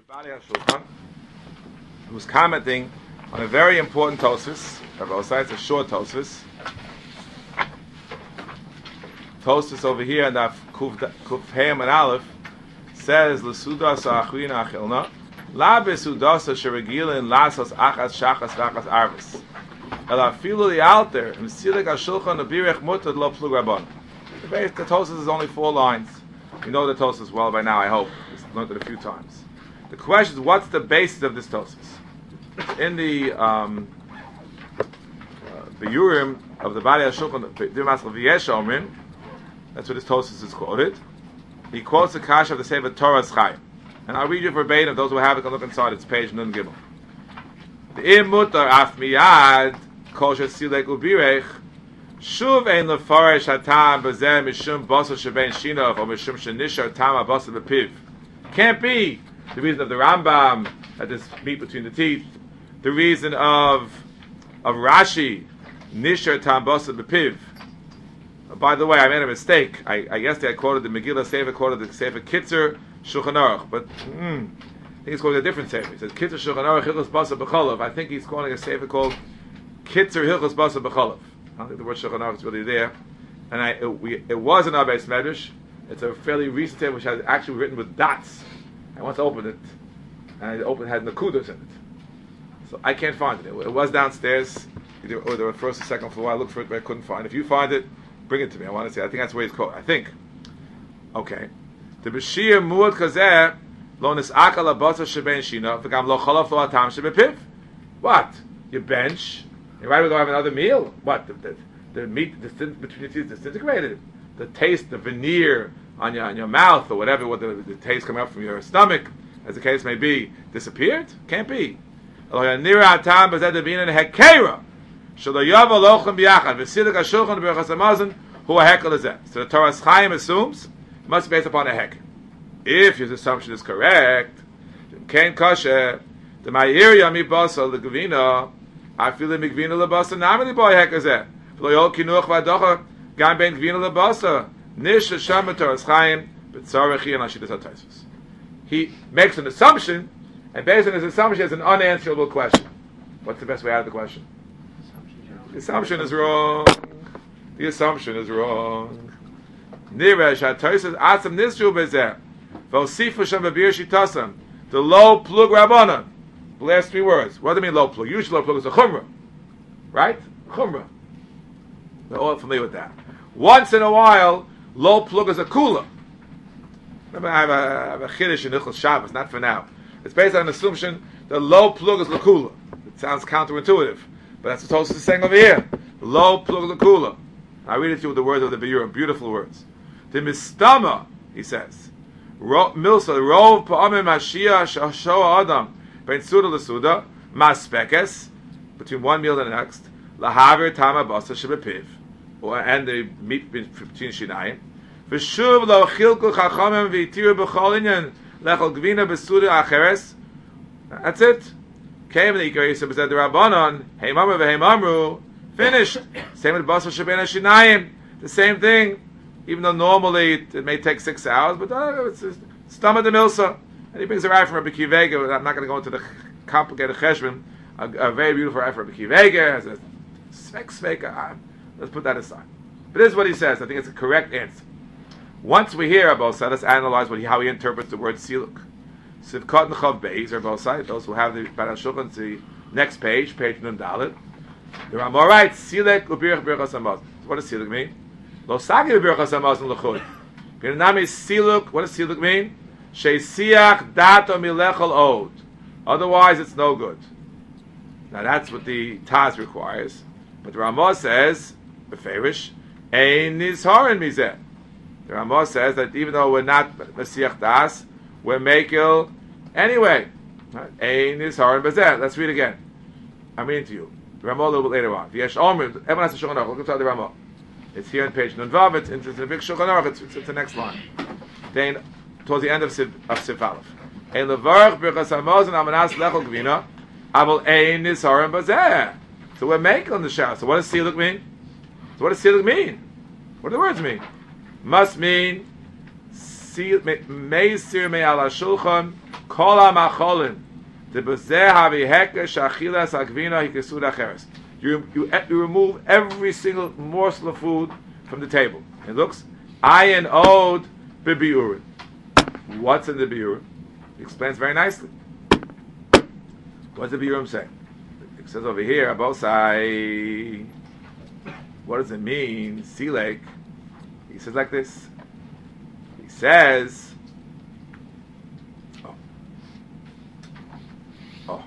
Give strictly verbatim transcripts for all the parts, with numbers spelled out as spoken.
Bari HaShulchan, who's commenting on a very important Tosfos. It's a short Tosfos. Tosfos over here, and Kuf Heim and Aleph says, "L'sudas ha'achrina achilna, la besudas sheregilin lasos achas shachas v'achas arvis, el afilu li'alter m'silek ha'shulchan abirech mutad lo plug rabban." The base, the Tosfos is only four lines. You know the Tosfos well by now, I hope. I've learned it a few times. The question is, what's the basis of this Tosfos? In the um, uh, Biyurim of the Bari HaShulchan, Dimas V'yesh Omrim, that's what this Tosfos is quoted. He quotes the Kasha of the Sefer Torah Chaim, and I'll read you verbatim. Those who have it can look inside. It's page Nun Gimel. The Im Mutar Af Miyad Kol Shesilek Ubirech Shuv Ein Lefarish Hatam B'Zeh Mishum Basar Shebein Shinov or Mishum Shenishar Tam Basar B'Piv. Can't be the reason of the Rambam that this meat between the teeth. The reason of of Rashi Nishar Tam Basar B'Piv. By the way, I made a mistake. I, I yesterday I quoted the Megillah Sefer, quoted the Sefer Kitzer Shulchan Aruch, but mm, I think he's quoting a different Sefer. He says Kitzer Shulchan Aruch Hilchos Basar B'Cholav. I think he's quoting a Sefer called Kitzer Hilchos Basar B'Cholav. I don't think the word Shulchan Aruch is really there. And I, it, we, it was an Abbas Medrash. It's a fairly recent Sefer which has actually written with dots. I once opened it, and I opened it had nakudos in it. So I can't find it. It, it was downstairs, either or the first or second floor. I looked for it, but I couldn't find it. If you find it, bring it to me. I want to see. I think that's where it's called. I think. Okay. The Bashir Muad Kazeh Lo Nis'aka Labasa Sheben Shina V'gam Lo Chalaf Lo Atam Shebepiv. What? You bench. You right? We go have another meal. What? The, the, the meat the, between the teeth disintegrated. The taste, the veneer on your on your mouth or whatever, what the, the taste coming up from your stomach, as the case may be, disappeared. Can't be. So the Torah Chaim assumes it must be based upon a hek. If his assumption is correct, Kain Kasher, the Ma'ir Yami Basal, the Gavina, I feel the Migvina Labasa, Namely boy hek is it. Floyol Kinuch Vadocha, Gan Ben Gvina Labasa, Nish Shama Torah Chaim, but Tzarachi and Ashidas HaTaisus. He makes an assumption, and based on his assumption, has an unanswerable question. What's the best way out of the question? The assumption is wrong. The assumption is wrong. Niresh HaTaisus Atzam Nisru Bezeh, Vosifu Shem Babir Shitasam, the low plug Rabbanan. The last three words. What do they mean low plug? Usually low plug is a chumrah. Right? Chumrah. We're all familiar with that. Once in a while, low plug is a kula. Remember, I have a, I have a chiddush in Hilchos Shabbos, not for now. It's based on an assumption that low plug is lakula. It sounds counterintuitive, but that's what Tosfos is saying over here. Low plug is lakula. I read it to you with the words of the Biyurim, beautiful words. The mistama, he says, milsa rov pa'amim Mashiach shashoa adam ben suda l'suda maspekes between one meal and the next lahavir tama basa shebepiv and the meat between shinayim. V'shuv lo chilku chachamim v'itiru b'chol inyan lechol gvina b'suda acheres. That's it. Came the ikar yisem b'zed rabbanon heimamru v'heimamru. Finished. Same with basar sheben shinayim. The same thing. Even though normally it, it may take six hours, but uh, it's stomach de milsa. And he brings a ride from Rabbi Akiva Eiger. I'm not going to go into the complicated cheshbon. A, a very beautiful ride from Rabbi Akiva Eiger. Has a svek sveka. Let's put that aside. But this is what he says. I think it's a correct answer. Once we hear about Sah, let's analyze what he, how he interprets the word siluk. Sivkot Nechav Beis, or both sides, those who have the Bari HaShulchan, the next page, page Nun Dalet. The Ramah writes, Silek ubirach birchas hamazon. What does siluk mean? Lo sagi birchas hamazon l'chud. V'nami siluk, what does siluk mean? Sheisiach dato milechol od. Otherwise, it's no good. Now that's what the Taz requires. But the Ramah says, beferish, ein nizharin mizeh. The Ramah says that even though we're not Mesiach Das, we're Mekil anyway. Ein nizharin b'zeh. Let's read again. I'm reading to you. The Ramah a little bit later on. V'yesh Omrim, everyone has a Shulchan Aruch. Look at the Ramah. It's here on page Nun Vav. It's, it's, it's a big Shulchan Aruch. It's, it's, it's the next line. Then, towards the end of Siv, of Siv Aleph. Ein levarach birchas hamazon amanas lechol gvina, aval ein nizharin b'zeh. So we're making on the shower. So what does siluk mean? So what does siluk mean? What do the words mean? Must mean meisir me ala shulchan Kol ha-macholin. The bezeh havi hekesh achilas agvina hikesud acheres. You you you remove every single morsel of food from the table. It looks ayin od bibiurin. What's in the biurim? He explains very nicely. What does the biurim say? It says over here, Abosai. What does it mean? Silek. He says like this. He says, oh, oh,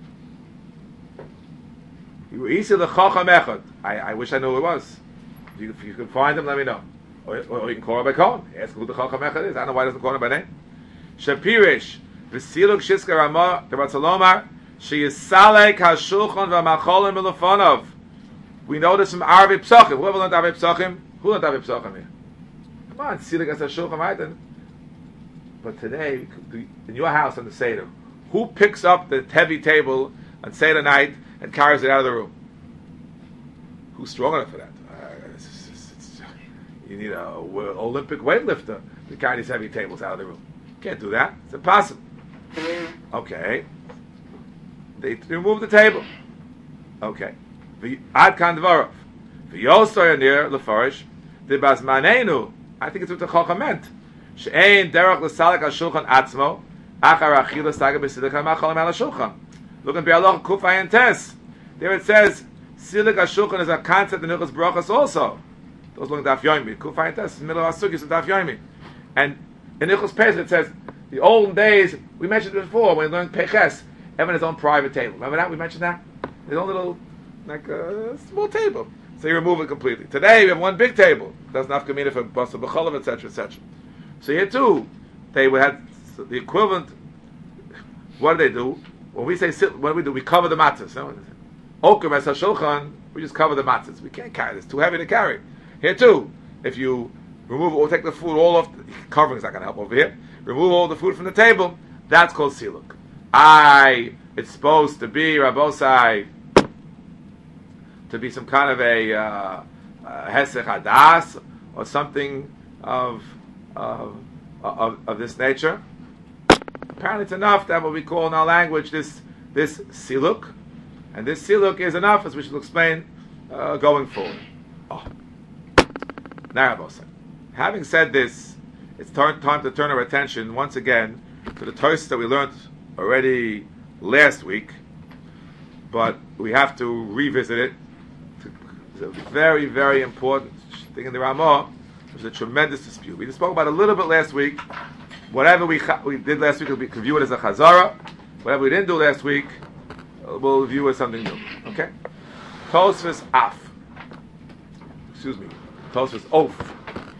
I, I wish I knew who it was. If you, if you can find him, let me know. Or, or, or you can call him by call. Ask who the Chacham Echad is. I don't know why he doesn't call him by name. Shapirish, V'siluk Shiska Ramah, the Ratzalomar, She is Salek HaShulchan V'Macholim Milofonov. We know this from Arvei Psachim. Whoever learned Arvei Psachim? Who learned Arvei Psachim here? Come on, Silek as HaShulchan, right then. But today, in your house on the Seder, who picks up the heavy table on Seder night and carries it out of the room? Who's strong enough for that? Uh, it's, it's, it's, you need an Olympic weightlifter to carry these heavy tables out of the room. Can't do that. It's impossible. Okay. They remove the table. Okay. Ad kan dvarov. V'yosoy near lefarish. The basmanenu. I think it's what the Chacham meant. She'ein derech l'salek ha'shulchan atzmo. Achar achila saga b'silek ha'machalim al ha'shulchan. Look in Be'aloch Kuf Ayin Tes. There it says silek ha'shulchan is a concept in Hilchos Brachos also. Those look at Daf Yomi. Kuf Ayin Tes. Middle of Asukis of Daf Yomi. And in Hilchos Pesach it says the olden days. We mentioned it before when we learned Peches. Everyone has his own private table. Remember that? We mentioned that? His own little, like a uh, small table. So you remove it completely. Today we have one big table. Doesn't have kamina for basa b'cholav, et cetera, et cetera. So here too, they would have the equivalent. What do they do? When we say sit, what do we do? We cover the matzahs. No? Oker as hashulchan, we just cover the matzahs. We can't carry this. It's too heavy to carry. Here too, if you remove or take the food all off, the covering is not going to help over here. Remove all the food from the table. That's called siluk. I, it's supposed to be, Rabbosai, to be some kind of a uh, uh, hesech hadas or something of, of of of this nature. Apparently, it's enough that what we call in our language this this siluk, and this siluk is enough, as we shall explain uh, going forward. Oh, now Rabbosai. Having said this, it's time to turn our attention once again to the Tosfos that we learned already last week, but we have to revisit it. It's a very, very important thing in the Ramah. There's a tremendous dispute. We just spoke about it a little bit last week. Whatever we we did last week, we can view it as a chazara. Whatever we didn't do last week, we'll view it as something new. Okay? Tosfos af. Excuse me. Tosfos oaf.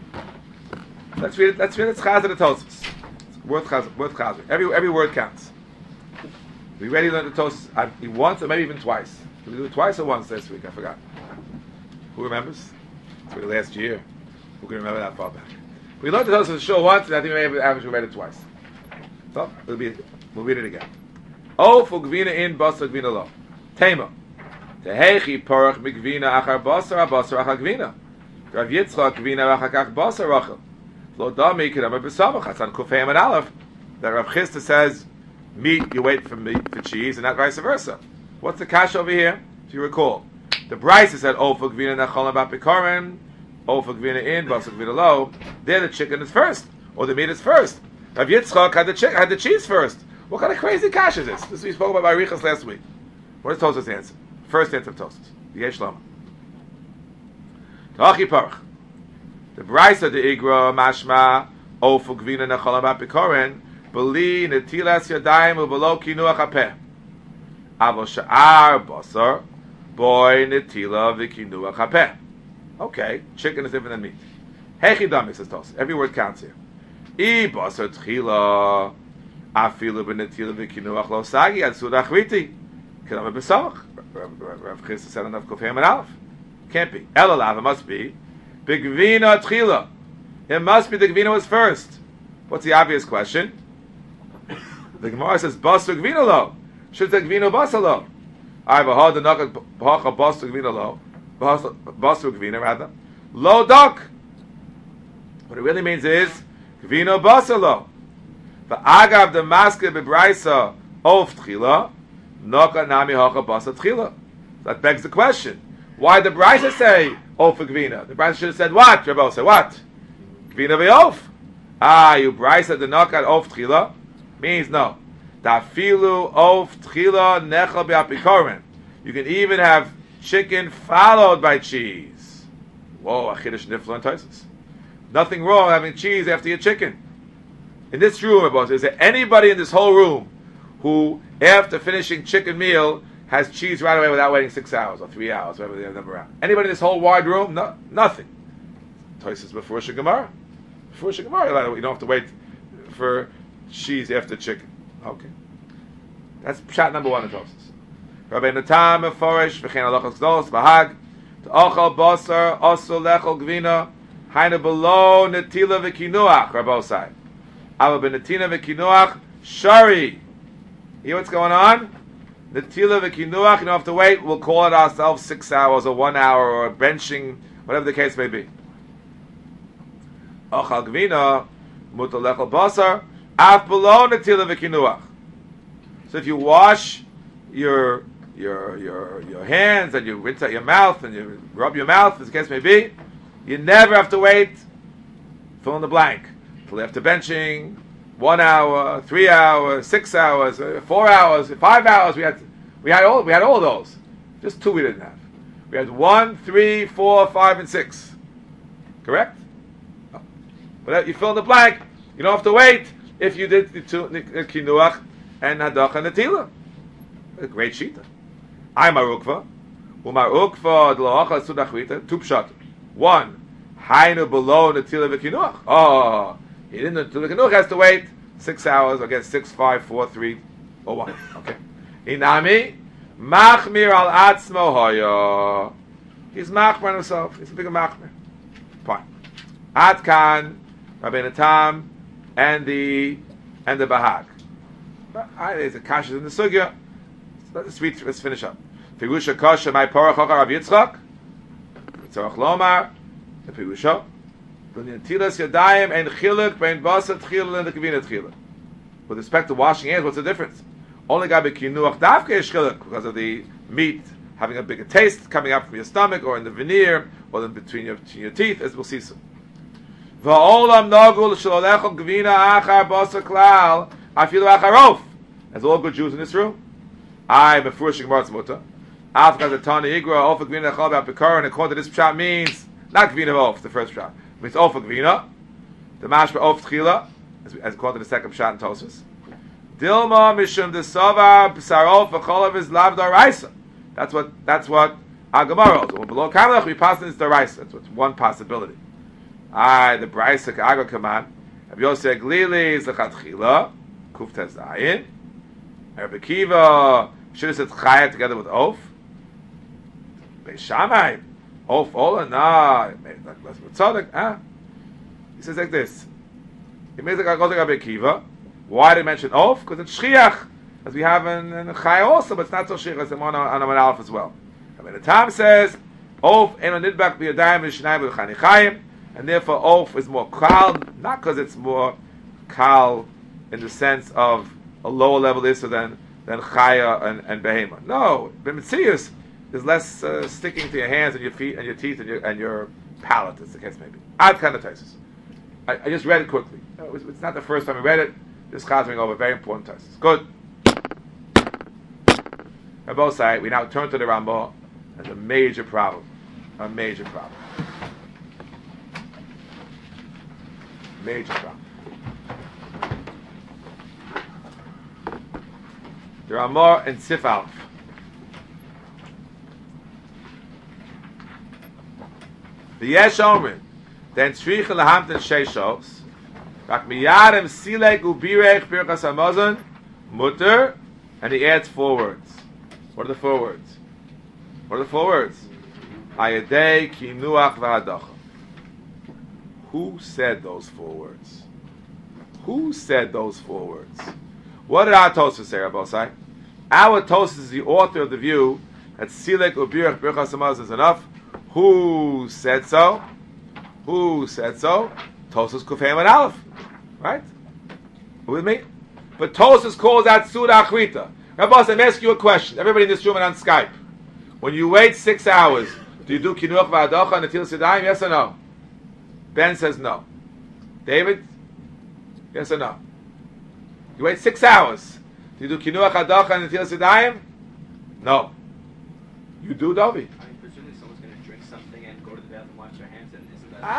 Let's read it. Let's read it. It's chazar the Tosfos. It's worth chazar. Worth chazar. Every every word counts. We already learned the Tosfos once or maybe even twice. Did we do it twice or once last week? I forgot. Who remembers? It's for the last year. Who can remember that far back? We learned the Tosfos show once, and I think we maybe we read it twice. So it'll be, we'll read it again. Oh, for gvina in basar gvina lo. Tema. Tehechi porach migvina achar basar basar achar gvina. Rav Yitzchak gvina achar kach basar rachel. Lo dami kedama b'samach. That's on Kufayim and Aleph. That Rav Chisda says meat, you wait for meat for cheese, and not vice versa. What's the kash over here? If you recall, the Brisa said, "Oh, for gvina nachol about bikorim, oh for gvina in, basar gvina lo." There, the chicken is first, or the meat is first. Rav Yitzchak had the chi- had the cheese first. What kind of crazy kash is this? This we spoke about by Arichas last week. What is Tosfos' answer? First answer of Tosfos. Yesh Lama. Tachi parach. The Brisa the Igra mashma, oh for gvina nachol about bikorim. Beli netilas yadayim ubelo kinuach hapeh. Avo sha'ar basar boy netila v'kinuach hapeh. Okay, chicken is different than meat. Hechi dami says Tosfos. Every word counts here. I basar tchila afilu b'netila v'kinuach lo sagi ad suda achriti. Kedama b'samach. Rav Chisda said enough Kufayim and Aleph. Can't be. Elalav, it must be. B'gvina tchila. It must be the gvina was first. What's the obvious question? The Gemara says, "Basar gvina lo." Should say gvina basar lo. I have a hard enough bacha basar gvina lo, basar gvina rather. Lo dak. What it really means is gvina basar lo. V'agav the maske bebraisa of tchila, noka nami hocha basa tchila. That begs the question: why the Brisa say of gvina? The Brisa should have said what? Rabbi say what? Gvina v'of. Ah, you Brisa the noka of tchila means no. Tafilu of tchila nechal be'apikoren. You can even have chicken followed by cheese. Whoa, achidush nifla and Tosfos. Nothing wrong having cheese after your chicken. In this room, Rabbi, is there anybody in this whole room who, after finishing chicken meal, has cheese right away without waiting six hours or three hours, whatever the number around? Anybody in this whole wide room? No, nothing. Tosfos before Gemara. Before Gemara, you don't have to wait for cheese after chicken. Okay, that's shot number one in Tosfos. Rabbi Natan Meforish v'chein halachos gdolos bahag to ochal basar also lechol gvina haina below netila v'kinuach. Rabbi Osai, aber benetina v'kinuach shari. Hear what's going on? Netila v'kinuach. You don't have to wait. We'll call it ourselves six hours or one hour or benching, whatever the case may be. Ochal gvina mutal lechol basar af below netila v'kinuach. So if you wash your your your your hands and you rinse out your mouth and you rub your mouth, as the case may be, you never have to wait. Fill in the blank till after benching, one hour, three hours, six hours, four hours, five hours. We had we had all we had all those. Just two we didn't have. We had one, three, four, five, and six. Correct? But you fill in the blank. You don't have to wait if you did the kinuach and hadach and netila. A great shita. I'm a rukva. Umar rukva d'loacha sudachvita. Two pshat. One, hainu below netila v'kinuach. Oh, he didn't. The kinuach has to wait six hours. Again, six, five, four, three, or one. Okay. Inami machmir al atzmo hoya. He's machmir on himself. He's a bigger machmir. Fine. Atkan, Rabbi Natan, and the and the bahag. There's a kashas in the sugya. Let's read. Let's finish up. Pirusha kasha my porach Rav Yitzchak. Tzarach lomar the pirusha. B'netilas yadayim and chiluk bein basa tchila and the kavina tchila. With respect to washing hands, what's the difference? Only got bekinuach davke is chiluk because of the meat having a bigger taste coming up from your stomach or in the veneer or in between your, between your teeth, as we'll see soon. Va'olam nagul shalolechol kavina achar basa klal afilu acharof. As all good Jews in this room. I befrushing Martz Muta. After the Tani Igra, Ofa Gvina Chal B'Apikar, and according to this pshat means not Gvina Of, the first pshat. It means Ofa Gvina. The Mashba Of Tchila, as, as according to the second pshat in Tosfos. Dilma Mishum the Sava B'Sarov V'Cholav is Lav Daraisa. That's what that's what Agamar holds. Below Kamelach we pass this Daraisa. That's what's one possibility. I the Brisa Ka'aga Kaman. Have Yosef Glili is the Chatchila. Kuf Tezayin. Rabbi Kiva should have said Chaya together with Of. Beis Shammai, Of Ola, nah, ah. He says like this. He makes like I go to Rabbi Kiva. Why did he mention Of? Because it's Shchiach, as we have in, in Chaya also, but it's not so Shchiach as the one on Amar Aleph as well. I mean, the Tam says Of Eno Nidbak B'Yadayim V'Shnayim V'Chanichayim, and therefore Of is more kal, not because it's more kal in the sense of a lower level issue than than chaya and, and behema. No, b'mitzius is less uh, sticking to your hands and your feet and your teeth and your and your palate, as the case may be. Ad kind of Tosfos. I, I just read it quickly. It was, it's not the first time I read it. Just chazering over very important Tosfos. Good. On both sides, we now turn to the Rambam as a major problem. A major problem. Major problem. There are more in Sif Aleph. The Yesh Omrim, then Tzricha Lahamten Sheishos, Rak Miyadem Silek Ubirech Birchas Hamazon, Mutter, and he adds four words. What are the four words? What are the four words? Ayadei Kinuach V'Hadacha. Who said those four words? Who said those four words? What did our Tosfos say, Rabbi Osai? Our Tosfos is the author of the view that Silek Ubirach Birchas Hamazon is enough. Who said so? Who said so? Tosfos Kufay and Aleph. Right? With me? But Tosfos calls out Suda Achrita. Rabbi, I'm asking you a question. Everybody in this room and on Skype. When you wait six hours, do you do Kinuach V'Adocha and Netilas Yadayim? Yes or no? Ben says no. David? Yes or no? You wait six hours. Do you do Kinuach V'Adocha and Netilas Yadayim? No. You do, Dovi. I mean, presumably someone's going to drink something and go to the bathroom, wash their hands, and isn't that...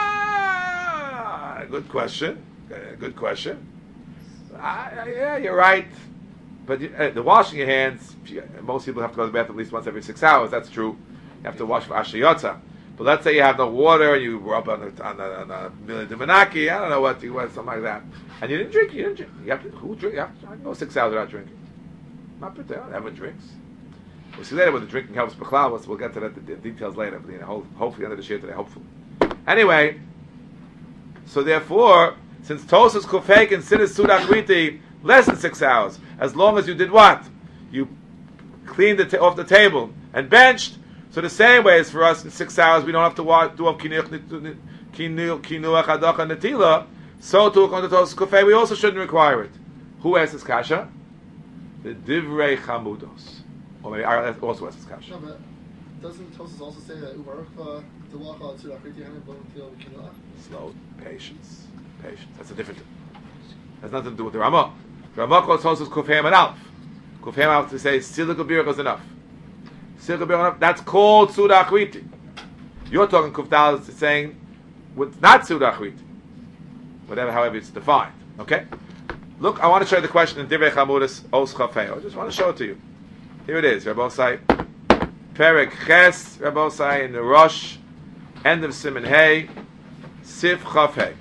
Ah, good question. Good question. Ah, yeah, you're right. But uh, the washing your hands, you, most people have to go to the bathroom at least once every six hours. That's true. You have to wash for Ashayotza. But let's say you have no water and you were up on the on the, on the Mili Dimanaki, I don't know what you want, something like that. And you didn't drink, you didn't drink. You have to, who drink? You have to, I can go six hours without drinking. Not per day, everyone drinks. We'll see later when the drinking helps B'chlal. We'll get to that, the details later. But, you know, hopefully end of this year today, hopefully. Anyway, so therefore, since Tosfos Kufay considers Suda Achriti less than six hours, as long as you did what? You cleaned it ta- off the table and benched. So the same way as for us in six hours, we don't have to wa- do up Kinuach Hadocha Netila. So to according to Tosfos Kufay, we also shouldn't require it. Who asks this kasha? The Divrei Chamudos. Or maybe I also asks this kasha. No, but doesn't Tosfos also say that Ubarach to walk out to Achriti and Kinuach? Slow, patience, patience. That's a different. Has nothing to do with the Ramah. The Ramah calls Tosfos Kufay and Alf. Kufay and Alf to say Silik Bir is enough. Silik Bir enough. That's called Suda Achriti. You're talking Kufdal is saying with not Suda Achriti. Whatever, however it's defined. Okay. Look, I want to show you the question in Divrei Chamudos Os Chafei. I just want to show it to you. Here it is, Rabbi Osai. Perek Ches, Rabbi Osai, in the Rosh, end of Siman Hey, Sif Chafei.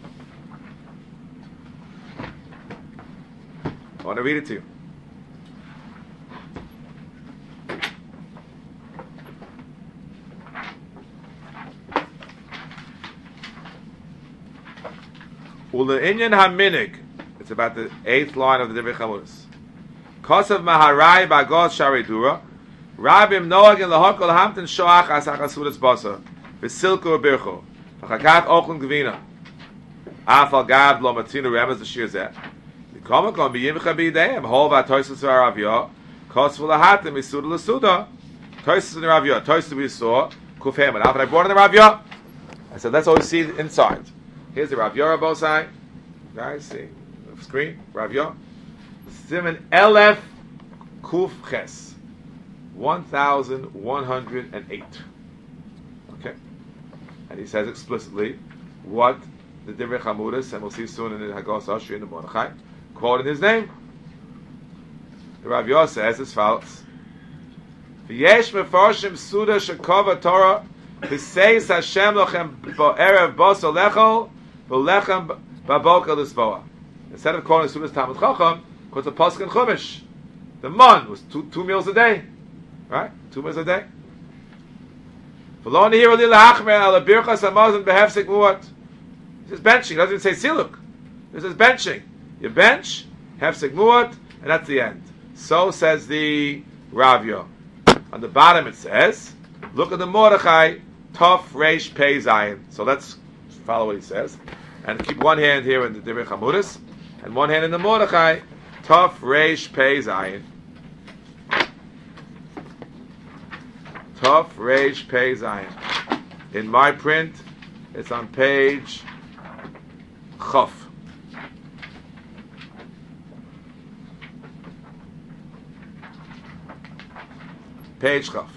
I want to read it to you. Ule'inyan haminig. It's about the eighth line of the Divrei Chamudos. Kosav Maharai Bagos Sharidura, Rabim Noag in Lahokol Hampton Shoach Asachasudas Basa, Visilko Bircho, Vachakach Ochun Gvina, Afal Gab Lomatino Remes the Shirzet, the comic on Biyim Chabideim, Hova Toisus Aravia, Kosvul Hatim Isuda Lasuda, Toisus in the Ravia, Toisus we saw, Kufem and After I brought in the Ravia, I said, let's always see inside. Here's the Ravia Rabosai, guys, see the screen, Ravia. Siman Elef Kuf Ches, one thousand one hundred and eight. Okay, and he says explicitly what the Divrei Chamudos, and we'll see soon in the Hagos Ashri in the Mordechai, quote in his name. The Rav Yosef says as follows: V'yesh mefarshim Suda shekova Torah v'seis Hashem lochem ba'erev bosol lechol v'lechem b'boker l'svoa. Instead of calling Suda's Talmud Chacham, because the pasuk in Chumash, the man was two two meals a day, right? Two meals a day. V'lo nihir li la'achmer ala birchas hamazon behefsek muat. This is benching. It doesn't even say siluk. This is benching. You bench, hefsek muat, and that's the end. So says the Ravya. On the bottom it says, look at the Mordechai, Tov Reish Pei Zayin. So let's follow what he says, and keep one hand here in the Divrei Chamudos, and one hand in the Mordechai. Tov Reish Pei Zayin. Tov Reish Pei Zayin. In my print, it's on page Chof. Page Chof.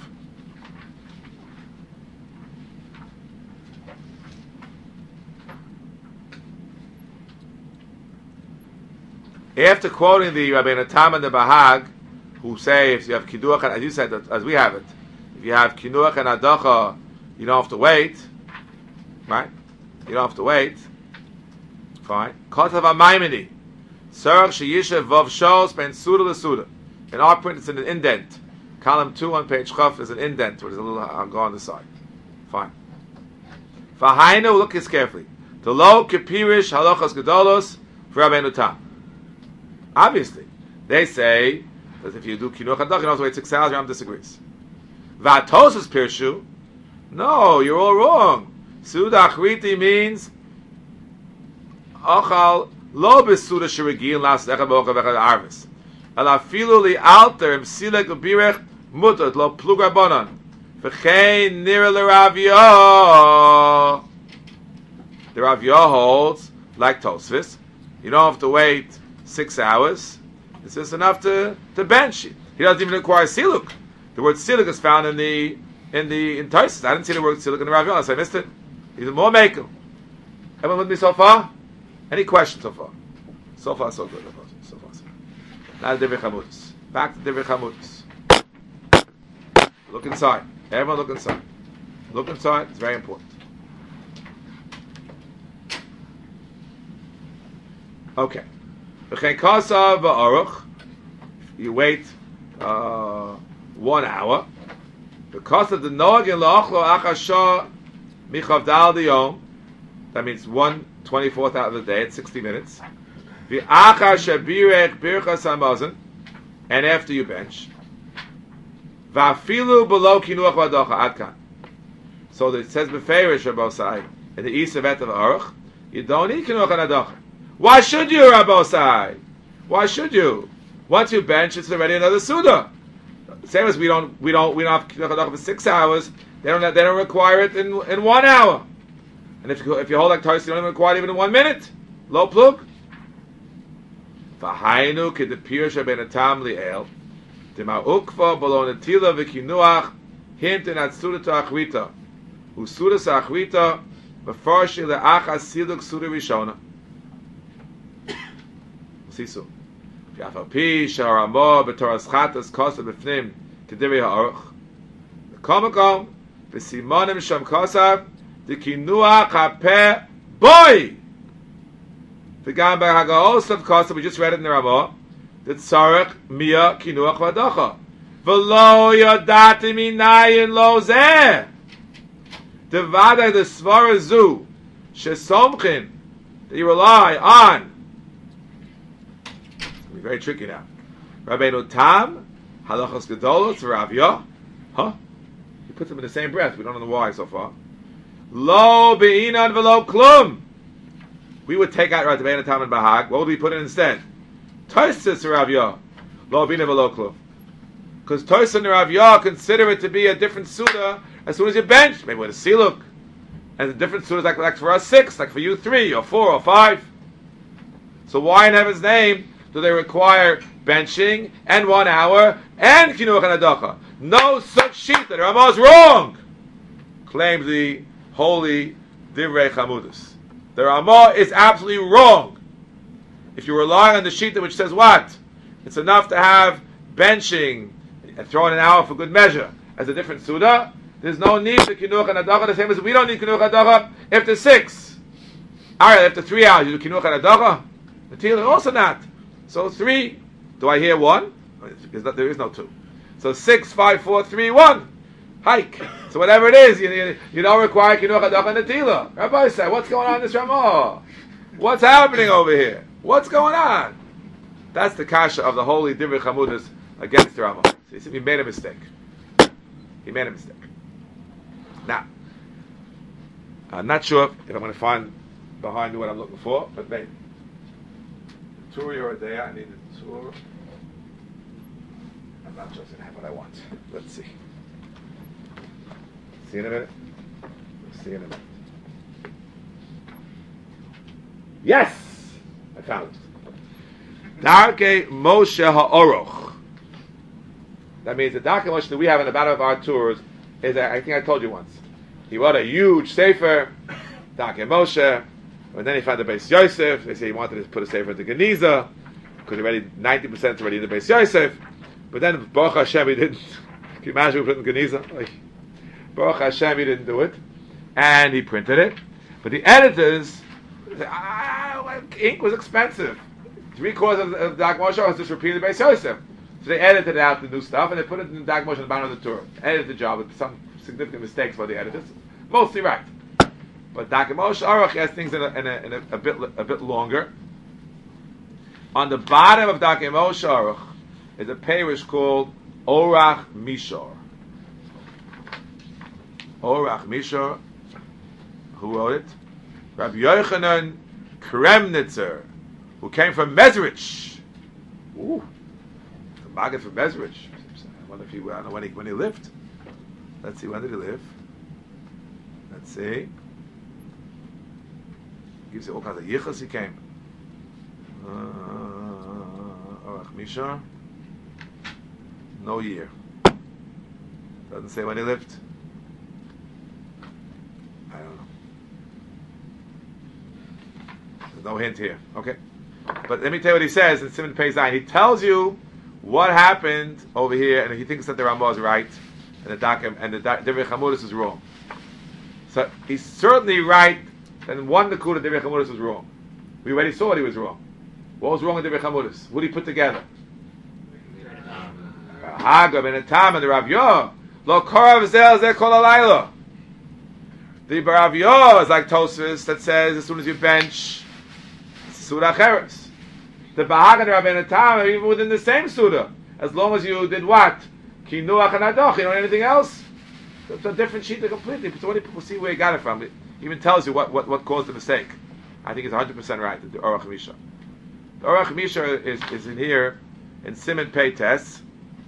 After quoting the Rabbeinu Tam and the Bahag, who say if you have Kinuach, as you said, as we have it, if you have Kinuach and Adacha, you don't have to wait, right? You don't have to wait. Fine. Kotav HaMaimoni, Serach Sheyishev Vav Shos Ben Suda LeSuda. In our print, it's in an indent. Column two on page Chaf, there's an indent where there's a little I'll on the side. Fine. V'hainu, look this carefully. To lo kepirish halachas gedolos for Rabbeinu Tam. Obviously, they say that if you do kinuach hadach, you don't have to wait six hours. Ram disagrees. V'atosas pirshu. No, you're all wrong. Suda achriti means achal Lo besuda shirigin las echad b'ochav echad arvis. Ala filu li alter im silek ubirech mutat lo plug rabbanan. V'chein nira l'Rav The Rav Yah holds, like Tosfos, you don't have to wait six hours. It's just enough to, to bench. He doesn't even require siluk. The word siluk is found in the in the in Tosfos. I didn't see the word siluk in the Rav Yah, so I missed it. He's a more maker. Everyone with me so far? Any questions so far? So far, so good. So far, so good. Now the Divrei Chamudis. Back to Divrei Chamudis. Look inside. Everyone look inside. Look inside. It's very important. Okay. You wait uh, one hour. Because of the noagin la'achlo achasha michavdal diyom, that means one twenty-fourth out of the day, it's sixty minutes. The achashabirech birchas hamazon, and after you bench. Va'afilu below kinuach v'adacha adkan. So it says beferish Rabbosai in the east of Et of Aruch, you don't need kinuach v'adacha. Why should you, Rabbosai? Why should you? Once you bench, it's already another suda. Same as we don't, we don't, we don't have kinuach v'adacha for six hours. They don't, they don't require it in in one hour. And if you if you hold like Tarsi, you don't even require it even in one minute. Lo plug. V'hainu k'depir shebenatam li'el. Dema ukva below netila v'kinuach hintin at suda ta'achvita. Usuda sa'achvita b'farshi le'achas siluk suda rishona. Sisu. V'yafapi sha'aramo b'toras chatas kosa b'fnim k'diri ha'aruch. V'komakom v'simonim sham kosav d'kinuach ha'peh boy. V'gam b'hagaosav kosa, we just read it in the Ramah. The tzarech mia kinuach v'adacha v'lo yodati minayin lo zeh devada the svara zu shesomchin that you rely on. It's going to be very tricky now. Rabbeinu Tam halachos gedolos Rav Yah, huh? He puts them in the same breath. We don't know why so far. Lo be'inan v'lo klum. We would take out Rabbeinu Tam and Bahag. What would we put in instead? Tosfos Rav Yah, lo bina v'lo klum. Because Tosfos and Rav Yah consider it to be a different suda as soon as you bench, maybe with a siluk, and the different sudas like like for us six, like for you three or four or five. So why in heaven's name do they require benching and one hour and kinuach and adacha? No such sheet. The Ramah is wrong. Claims the holy Divrei Chamudis. The Ramah is absolutely wrong. If you rely on the Shita which says what? It's enough to have benching and throw in an hour for good measure as a different Suda. There's no need for Kinuach and Adacha, the same as we don't need Kinuach and Adacha after six. Alright, after three hours you do Kinuach and Adacha? The Tila also not. So three. Do I hear one? Not, there is no two. So six, five, four, three, one. Hike. So whatever it is, you, you, you don't require Kinuach and Adacha and the Tila. Rabbi said, what's going on in this Ramah? What's happening over here? What's going on? That's the kasha of the holy Divrei Chamudis against the Ramah. So he said he made a mistake. He made a mistake. Now, I'm not sure if I'm going to find behind what I'm looking for, but maybe. Tur or a day, I need a tur. I'm not just going to have what I want. Let's see. See in a minute. See in a minute. Yes! I found it. Darkei Moshe Ha'oroch. That means the Darkei Moshe that we have in the bottom of our tours is, I think I told you once, he wrote a huge sefer, Darkei Moshe, and then he found the Beis Yosef. They say he wanted to put a sefer into Geniza, because already ninety percent is already in the Beis Yosef, but then Baruch Hashem he didn't. Can you imagine we put it in Geniza? Like, Baruch Hashem he didn't do it, and he printed it, but the editors, ah, ink was expensive. Three quarters of, of Darkei Moshe was just repeated by Yosef. So they edited out the new stuff and they put it in Darkei Moshe on the bottom of the Torah. Edited the job with some significant mistakes by the editors. Mostly right. But Darkei Moshe Aruch has things in a, in a, in a, a bit a bit longer. On the bottom of Darkei Moshe Aruch is a parish called Orach Mishor. Orach Mishor. Who wrote it? Rabbi Yochanan Kremnitzer, who came from Mezrich. Ooh, the Maggid from Mezrich. I wonder if he, I don't know when he, when he lived. Let's see, when did he live? Let's see. Gives you all kinds of yichus he came. Uh, Orach Misha. No year. Doesn't say when he lived. I don't know. There's no hint here. Okay. But let me tell you what he says in Siman Pei Zayin. He tells you what happened over here, and he thinks that the Ramah is right, and the Dakim and the Divrei Chamudus is wrong. So he's certainly right that one Nakuda Divrei Chamudus was wrong. We already saw that he was wrong. What was wrong with Divrei Chamudus? What did he put together? Hagab and the Tam and the Rav Yah. Lo Korav Zel Zeh Kol Alayla. The Rav Yah is like Tosfos that says as soon as you bench Suda Cheres. The Bahag and the Rav and the Tam are even within the same Suda. As long as you did what? Kinuach and Adoch, you know anything else? It's a different sheet completely. So many people see where he got it from. It even tells you what, what, what caused the mistake. I think it's one hundred percent right, the Orach Misha. The Orach Misha is, is in here in Siman Pei Tes.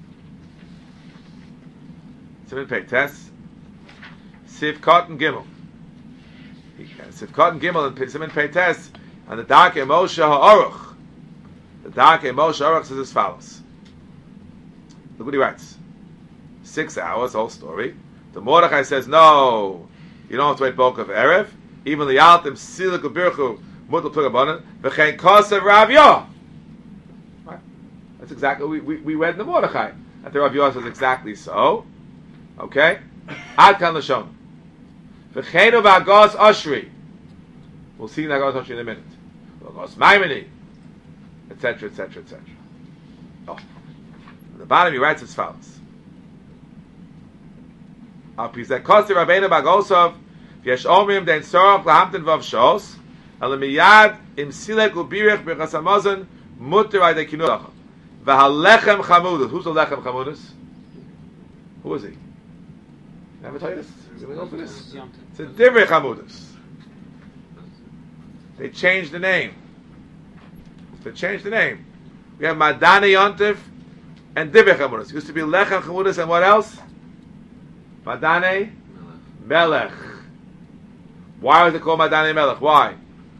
Siman Pei Tes. Sivkot and Gimel. Sivkot and Gimel and Siman Pei Tes. And the Darkei Moshe HaOruch. The Darkei Moshe HaOruch says as follows. Look what he writes. Six hours, whole story. The Mordechai says, no, you don't have to wait bulk of Erev. Even the Altim Silik Ubirchu Mutal Plugabonin V'chein Kosev Rav Yah. Right? That's exactly what we, we, we read in the Mordechai. That the Rav Yah says exactly so. Okay? Ad Kan Lashon. V'cheinu V'agos Oshri. We'll see Nagos Oshri in a minute. V'agos Maimoni. Etc., etc., et cetera. Oh. At the bottom he writes as follows. Al Pizek Kosev Rabbeinu Bagosov V'yesh Omrim Den Sorach Lahamten Vav Shos El Miyad Im Silek Ubirich B'chas Hamazon Mutter Ayde Kinuach V'halechem Chamudus. Who's the Lechem Chamudus? Who is he? Never tell you this? Did we go for this? It's a Divrei Chamudus. They changed the name. They changed the name. We have Madane Yontif and Divrei Chamudus. It used to be Lechem Chamudus and what else? Madane Melech. Why was it called Madane Melech? Why?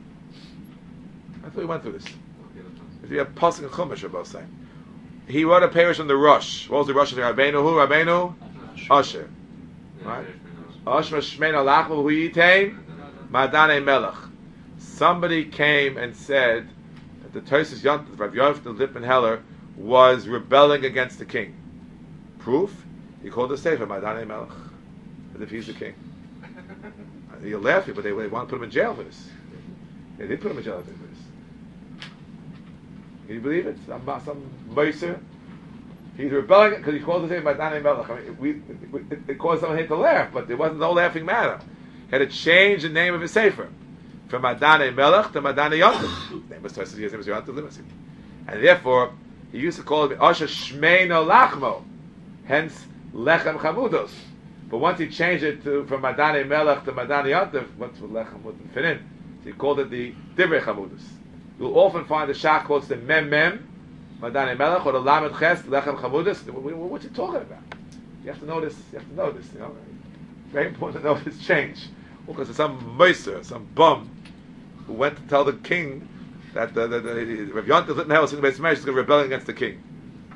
I thought we went through this. We have Pasuk and Chumash are both saying. He wrote a parish on the Rosh. What was the Rosh of Rabbeinu? Who? Rabbeinu? Asher. Right? Asher Shmeina Lachmu Hu Yitain Madane Melech. Somebody came and said that the Tosis Yontif, Rav Yochanan Lippman Heller, was rebelling against the king. Proof? He called the Sefer Madane Melech, as if he's the king. You're laughing, but they, they want to put him in jail for this. They did put him in jail for this. Can you believe it? Some, some Meiser, he's rebelling because he called the Sefer Madane Melech. I mean, we, we, it, it caused someone here to laugh, but there wasn't no laughing matter. He had to change the name of his Sefer from Madane Melech to Madane Yontif. His name was Tosis, his name was Yontif. And therefore, he used to call it Asher Shmeino Lachmo, hence Lechem Chamudos. But once he changed it to from Madane Melech to Madane Yontif, once with Lechem wouldn't fit in, so he called it the Divrei Chamudos. You'll often find the Shach quotes the Mem Mem, Madane Melech, or the Lamed Ches, Lechem Chamudos. What's he talking about? You have to know this. You have to know this. You know, very important to know this change. Well, because there's some Meiser, some bum, who went to tell the king that the, the, the, the Rav Yontif Lippman Heller was in the Beis Medrash is rebelling against the king.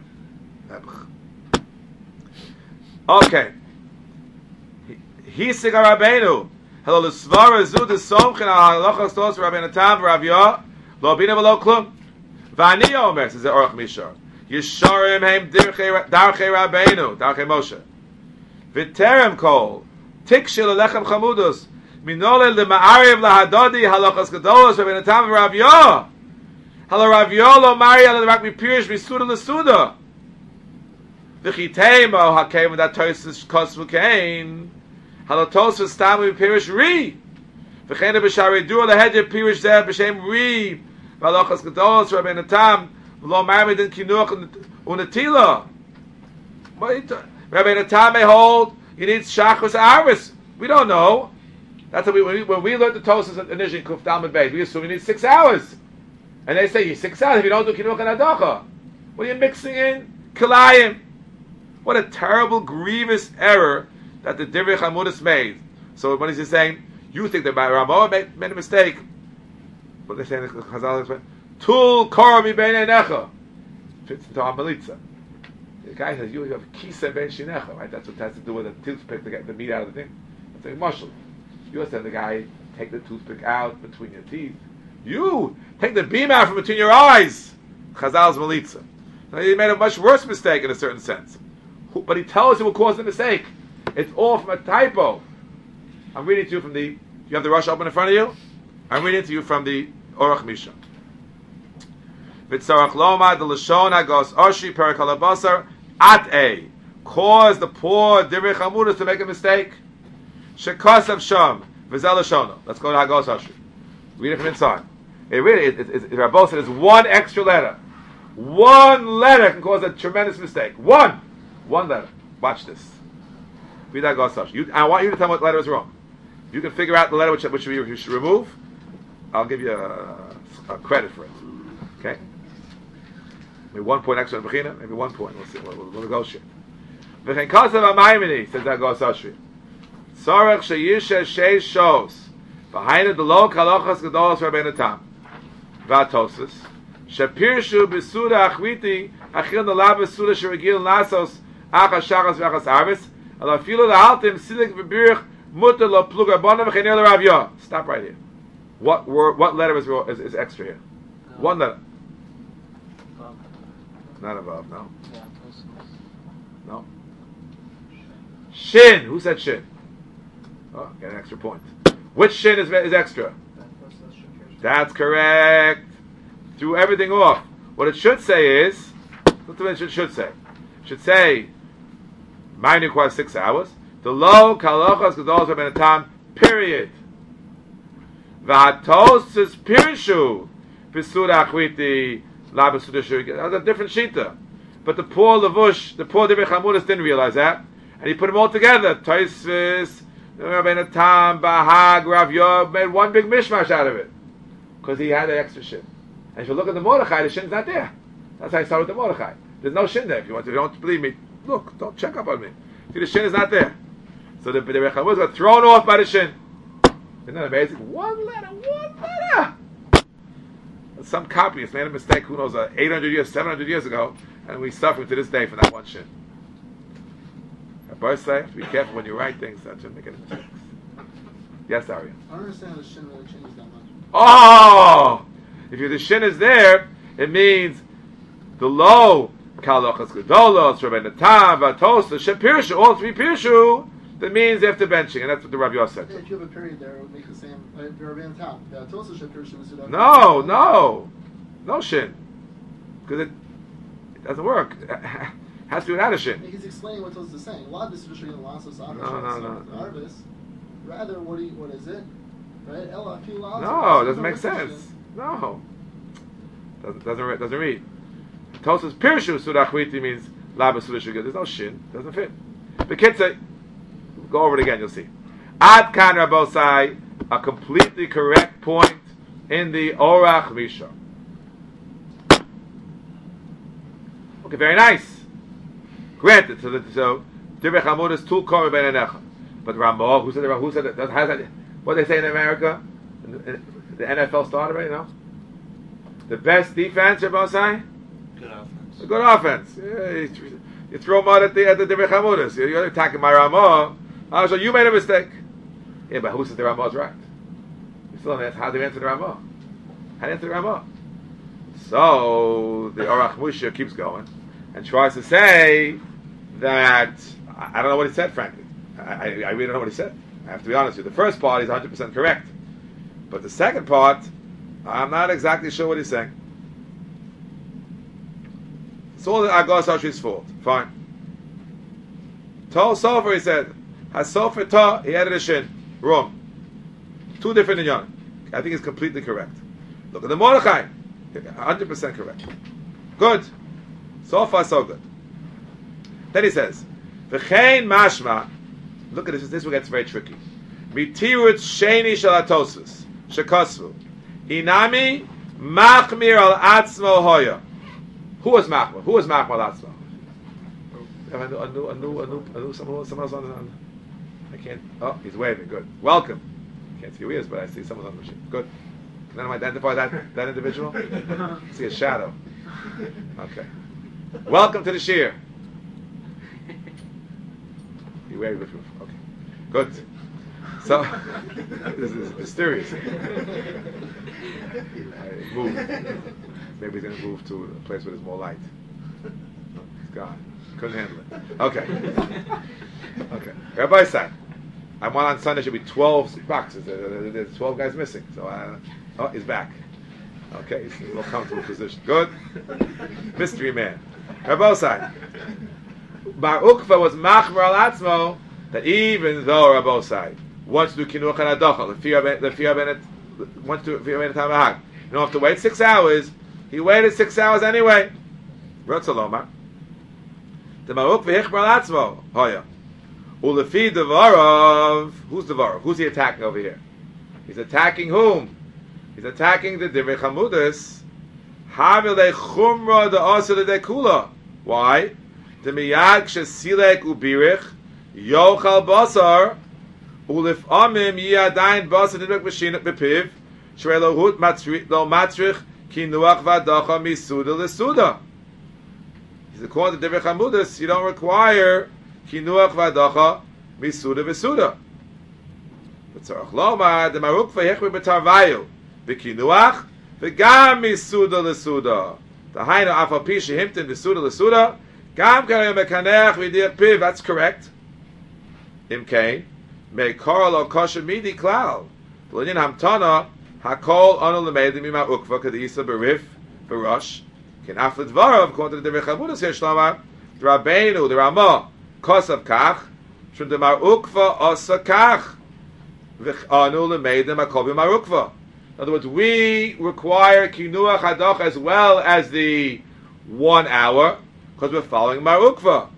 Okay. He sigar Rabbeinu. Hello, the svara zu the somchen al halachas tos Rabbeinu Tam Rav Yah lo bina v'lo klum. V'ani omer says the Orach Mishar. Yisharim heim darchei Rabbeinu darchei Moshe. V'terem kol tikshil alechem chamudus minolel lema'ariv lahadodi halachas gadolos Rabbeinu Tam Rav Yah. Hello, Rav Yah lo mari al rak mi pirish misuda l'suda. V'chitemo hakeim that tosis kosvu kain. Halatos v'stamu pirish ri. V'chena b'shari dur lehedje pirish zeh b'shem ri. V'alochas gadolos Rabbeinu Tam v'lo marmid in kinuach unatila. Rabbeinu Tam may hold you need shachos aris. We don't know. That's what we when we, when we learned the Tosas initially in Kuf Dalmud Beis. We assume you need six hours. And they say you six out if you don't do kinuach and hadacha. What are you mixing in? Kilayim. What a terrible, grievous error that the Divrei Chamudis made. So when he's saying, you think that Ramah made, made a mistake. What they say in the Chazal explain? Tul kor mi bein einecha. Fits into our militza. The guy says, you have kisa ben shinecha, right? That's what has to do with a toothpick to get the meat out of the thing. It's like mushal. You said the guy, take the toothpick out between your teeth. You take the beam out from between your eyes. Chazal's militza. Now he made a much worse mistake in a certain sense. But he tells you what caused the mistake. It's all from a typo. I'm reading to you from the, you have the Rush open in front of you? I'm reading to you from the Orach Misha. V'tzarach loma the Lashon hagos oshi perik halabasar at a. Cause the poor Divrei Chamudis to make a mistake. Shekasav sham v'zel Lashona. Let's go to hagos oshi. Read it from inside. It really, it, it, it, it, Rabbi said it's one extra letter. One letter can cause a tremendous mistake. One! One letter. Watch this. Read hagos oshi. You, I want you to tell me what letter is wrong. If you can figure out the letter which, which you, you should remove, I'll give you a, a credit for it. Okay? Maybe one point extra in Bechina, maybe one point. We'll see. We'll, we'll, we'll negotiate. V'chein kasav ha'maimini, says hagos oshi. Tzorech sheyishe sheish shows. Behind it, the low kalachas gedolos Rabbeinu Tam. V'atosis. Shepirshu b'suda achviti, achil nalav b'suda sherigil nasos, achas shachas v'achas arvis, ala filu la'altim silik v'birich, mutter lo pluga bonam v'chein elo Rav Yah. Stop right here. What word, what letter is, is, is extra here? No. One letter. Above. Not above, no. Yeah, no. Shin. Who said shin? Oh, get an extra point. Which shin is, is extra? That's correct. Threw everything off. What it should say is, look what it should say. It should say, mine requires six hours. The low kalachas gedolos Rabbeinu Tam, period. V'atosis pirshu b'suda achviti la b'suda shurigil. That's a different shita. But the poor Levush, the poor Divrei Chamudis didn't realize that. And he put them all together. Tosfos, Rabbeinu Tam, Bahag, Rav Yah, made one big mishmash out of it. Because he had the extra shin. And if you look at the Mordechai, the shin's not there. That's how I started with the Mordechai. There's no shin there. If you want to, if you don't believe me, look, don't check up on me. See, the shin is not there. So the Divrei Chamudis were thrown off by the shin. Isn't that amazing? One letter, one letter! Some copyist made a mistake, who knows, uh, eight hundred years, seven hundred years ago, and we suffer to this day for that one shin. Rabbi say, have to be careful when you write things that shouldn't make any mistakes. Yes, Arya? I don't understand how the shin really changes that much. Oh! If the shin is there, it means the low, Kalachas Gedolos, Rabbeinu Tam, Vatosa, Shepirshu, all three Pirshu, that means after benching, and that's what the Rav Yah said. Yeah, if you have a period there, it would make the same. Like, Rabbeinu Tam, Vatosa Shepirshu. No, no. No shin. Because it, it doesn't work. It has to be without a shin. He's explaining what Tosa is saying. A lot of this is showing the Lasos No, no, no. no. Rather, what, do you, what is it? Right? Ella, no, it doesn't make sense. No. Doesn't, doesn't, doesn't read. Tosa's Pirshu Sudachwiti means Laba Sudashugil. There's no shin. Doesn't fit. The kids say, go over it again, you'll see. Ad kan Rabosai, a completely correct point in the Orach Misha. Okay, very nice. Granted, so, that, so Divrei Chamudis tul kor ben enecha. But Ramah, who said that? Who said that? That has that? What they say in America? In the, in the N F L started, right? You know, the best defense, Rabosai. Good offense. A good offense. Yeah, you, you throw mud at the at the Divrei Chamudis. You're attacking my Ramah. Oh, so you made a mistake. Yeah, but who said the Ramah is right? You still don't ask how they answer the Ramah. How do you answer the Ramah? So the Orach Misha keeps going and tries to say that I, I don't know what he said. Frankly, I, I, I really don't know what he said. I have to be honest with you. The first part is one hundred percent correct, but the second part, I'm not exactly sure what he's saying. It's all the Agos Ashi's fault. Fine. Tol Sofer, he said. Has Sofer Ta, he added a shin. Wrong. Two different inyan. I think it's completely correct. Look at the Mordechai. one hundred percent correct. Good. So far, so good. Then he says, V'chein mashma. Look at this. This one gets very tricky. Mitirut sheni shalatosus. Shekosvu. Inami Machmir al atzmo hoya. Who was Machmir? Who was Machmir al atzmo? I knew, I knew, I knew, I knew, I knew someone, someone else on, on. I can't. Oh, he's waving. Good. Welcome. Can't see who he is, but I see someone on the machine. Good. Can anyone identify that that individual? I see a shadow. Okay. Welcome to the shir. You waved with you. Okay. Good. So this is mysterious. I move. Maybe he's going to move to a place where there's more light. He's gone. Couldn't handle it. Okay. Okay. Rabbi said, I want on Sunday should be twelve boxes. There's twelve guys missing. So, uh, oh, he's back. Okay, he's in a little comfortable position. Good. Mystery man. Rabbi said, Bar Ukva was machmer al atzmo that even though Rabbi said wants to do kinuach and adocha, the fear the fear Bennett wants to fear Bennett tamahag, you don't have to wait six hours. He waited six hours anyway. Ratzaloma. The Maruk v'hichmer al atzmo hoya. Ulefi Devarov. Who's Devarov? Who's he attacking over here? He's attacking whom? He's attacking the Divrei Chamudis. Havile Chumra de Asur de Kula. Why? The Miyag Shesilek Ubirich Yochal Basar Ulif Amim Yadain Basar Nidbek Mashinak Bepiv Shrei Lohut Lo Matrich Kinuach Vadacha Misuda Lesuda. He's according to Divrei Chamudis, you don't require Kinuach v'adacha misuda v'suda. But tzarach lomar the maruk v'hechmi b'tarvayu v'kinuach v'gam misuda l'suda. The hainu afal pi shehimtin v'suda l'suda gam karayim mekanech v'diach piv. That's correct. Imkein meikar lo kosher midi klal. L'nyin hamtana hakol anu l'meidim ima ukva kadisa berif b'rosh kin aflet varav according to the Divrei Chamudis here shlomar the Rabbeinu the Ramah Kosav kach, from the marukva asa kach, v'chanu l'meidem akobi marukva. In other words, we require kinuach hadach as well as the one hour because we're following marukva.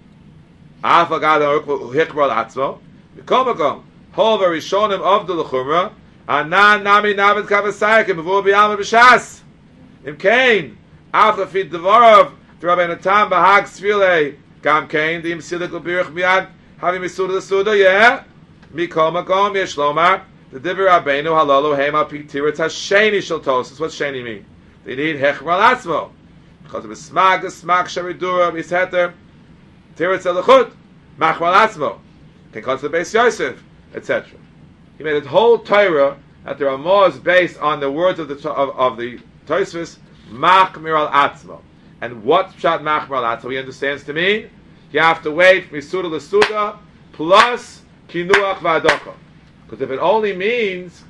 Afagad marukva hichral atzmo. V'komakom hol v'rishonim of the lechumra anan nami navet kavasayakim b'vu b'yalma b'shas. Imkein after feed devarav the Rabbeinu Tam bahag tzvilei. Gam kain the imsilik ubirich miad having misuda suda yeah mikol makom yesh lomar the Divrei Rabbeinu halalu hema pitirat hasheni shel tosis. What's sheni mean? They need hechmer al atzmo because of the smag the smag sharidura misheter tirat zelachut machmer al atzmo can cause the Beis Yosef et cetera. He made a whole Torah that the Ramah is based on the words of the of, of the Tosfos machmer al atzmo. And what pshat machmer al atzmo he understands to mean? You have to wait misuda l'suda plus kinuach v'adocha. Because if it only means,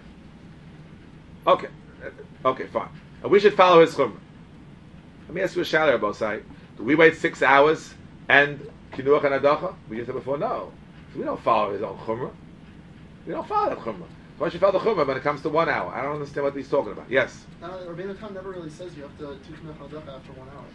okay, okay, fine. And we should follow his chumrah. Let me ask you a shadow about side. Do we wait six hours and kinuach and adocha? We just said before, no. So we don't follow his own chumrah. We don't follow that chumrah. Why should you follow the chumrah when it comes to one hour? I don't understand what he's talking about. Yes. Uh, Rabbeinu Tam never really says you have to do kinuach hadacha after one hour.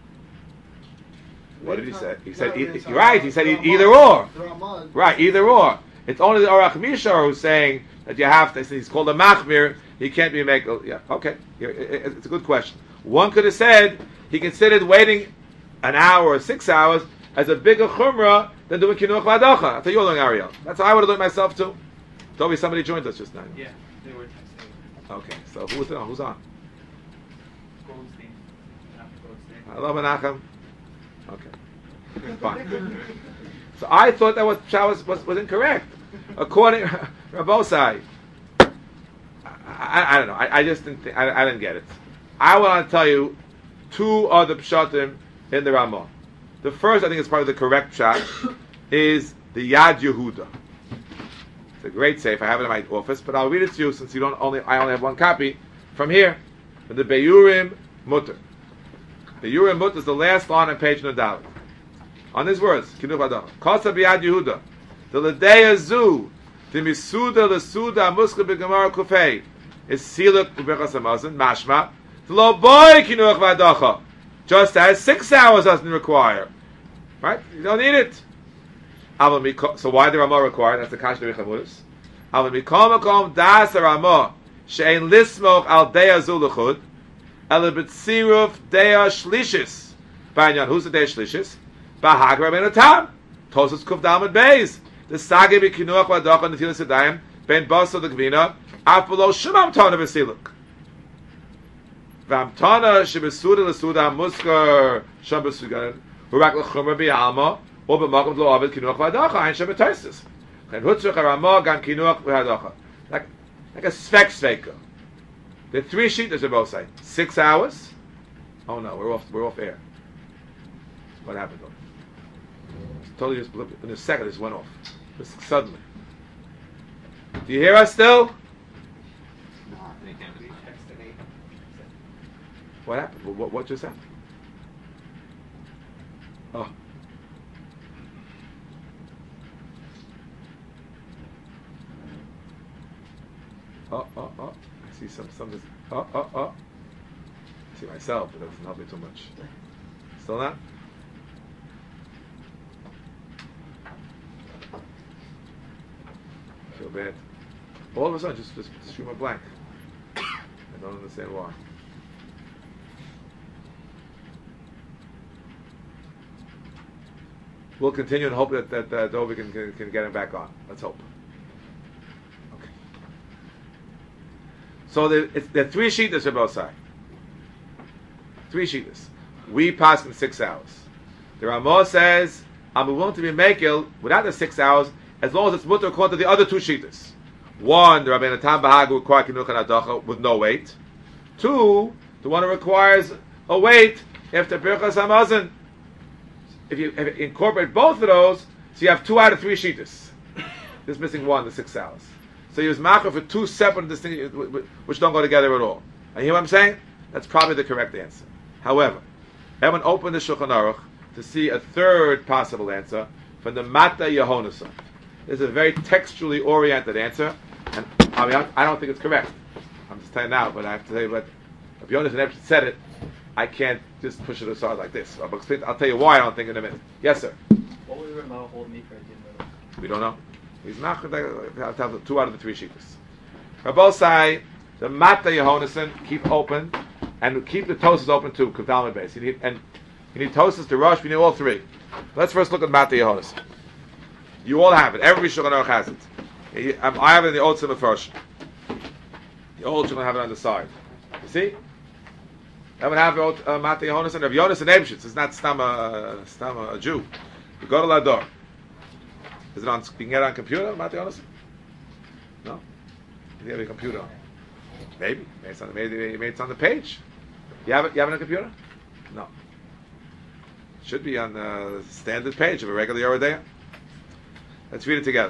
What did he say? He said, e- you're right, he said either or. Right, either or. It's only the Orach Mishar who's saying that you have to, he's called a machmir, he can't be make, yeah, okay, it's a good question. One could have said, he considered waiting an hour or six hours as a bigger chumrah than doing kinuach v'adacha. I thought you were learning Ariel. That's how I would have learned myself too. Told me somebody joined us just now. Yeah, they were texting. Okay, so who's on? Who's on? Goldstein. Goldstein. Hello, Menachem. Okay, fine. So I thought that was was, was, was incorrect. According to Rabosai, I, I, I don't know. I, I just didn't think, I, I didn't get it. I want to tell you two other pshatim in the Ramah. The first, I think, is probably the correct pshat, is the Yad Yehuda. It's a great seif. I have it in my office, but I'll read it to you since you don't only I only have one copy from here. From the Beyurim Mutter. The Beyurim Mutter is the last line on page Nadalit. On these words, Kinuch V'adacha. Kosa b'Yad Yehuda. The L'deya Zu. The Misuda L'suda Muska B'Gemara Kufei. Is Siluk B'Berachas HaMazon. Mashma. The Lo Boy Kinuch V'adacha. Just as six hours doesn't require. Right? You don't need it. So why the Ramah required? That's the Kash Derech HaMudus. Aval Mikol Makom Das HaRamah. she'ein lismoch al deya zulachud, ele b'tziruf deya shlishis. Banyan, who's the deya shlishis? Bahag Rabbeinu Tam. Tosas Kuf Dalmud Beis. The Sage b'kinuach v'adacha netilas yadayim ben basa l'gvina afalo shumam tana v'siluk. V'amtana shebesuda l'suda muskar sham b'sugan hurak l'chumra b'yalma or b'makom lo avid kinuach v'adacha ein shem b'tosis. Chen hutzrach harama gam kinuach v'adacha. Like like a svek sveka. The three sheeters are both sides. Six hours. Oh no, we're off. We're off air. What happened though? Totally just in a second, it just went off. Just suddenly. Do you hear us still? No, they can't be texting. What happened? What, what just happened? Oh. Oh, oh, oh. I see some, some, oh, oh, oh. I see myself, but that doesn't help me too much. Still not? Feel bad. All of a sudden, just, just the stream went blank. I don't understand why. We'll continue and hope that that uh, Dovi can, can can get him back on. Let's hope. Okay. So the it's, the three sheeters are both sides. Three sheeters. We pass in six hours. The Ramah says, "I'm willing to be mekil without the six hours." As long as it's mutter according to the other two sheeters. One, the Rabbeinu Tam Bahag requires kinuch and adacha with no weight. Two, the one that requires a weight after Birchas Hamazon. If you, if you incorporate both of those, so you have two out of three sheeters. There's missing one, the six hours. So you use macher for two separate distinct, which don't go together at all. And you hear what I'm saying? That's probably the correct answer. However, everyone opened the Shulchan Aruch to see a third possible answer from the Mata Yehonason. This is a very textually oriented answer, and I mean, I don't think it's correct. I'm just telling you now, but I have to tell you, but if Yonas never said it, I can't just push it aside like this. I'll, explain, I'll tell you why I don't think in a minute. Yes, sir? What was Ramah hold me for at the end of it? We don't know. He's not going to have two out of the three sheeters. Rabosai, the Mata Yehonason, keep open, and keep the toasters open too, Kavdalma base. You need, and you need toasters to rush, we need all three. Let's first look at Mata Yehonason. You all have it. Every Shulchan Aruch has it. I have it in the Old Tzimmer first. The old Shulchan have it on the side. You see? Everyone have old uh, Mata Yehonason. Rav Yonas and Ebshitz. It's not Stam a, Stam a Jew. You go to Lador. Is it on? You can get it on computer, Mata Yehonason? No. You have a computer. Maybe. Maybe it's on, maybe, maybe it's on the page. You have it. You have it on a computer? No. It should be on the standard page of a regular Yoreh Deah. Let's read it together.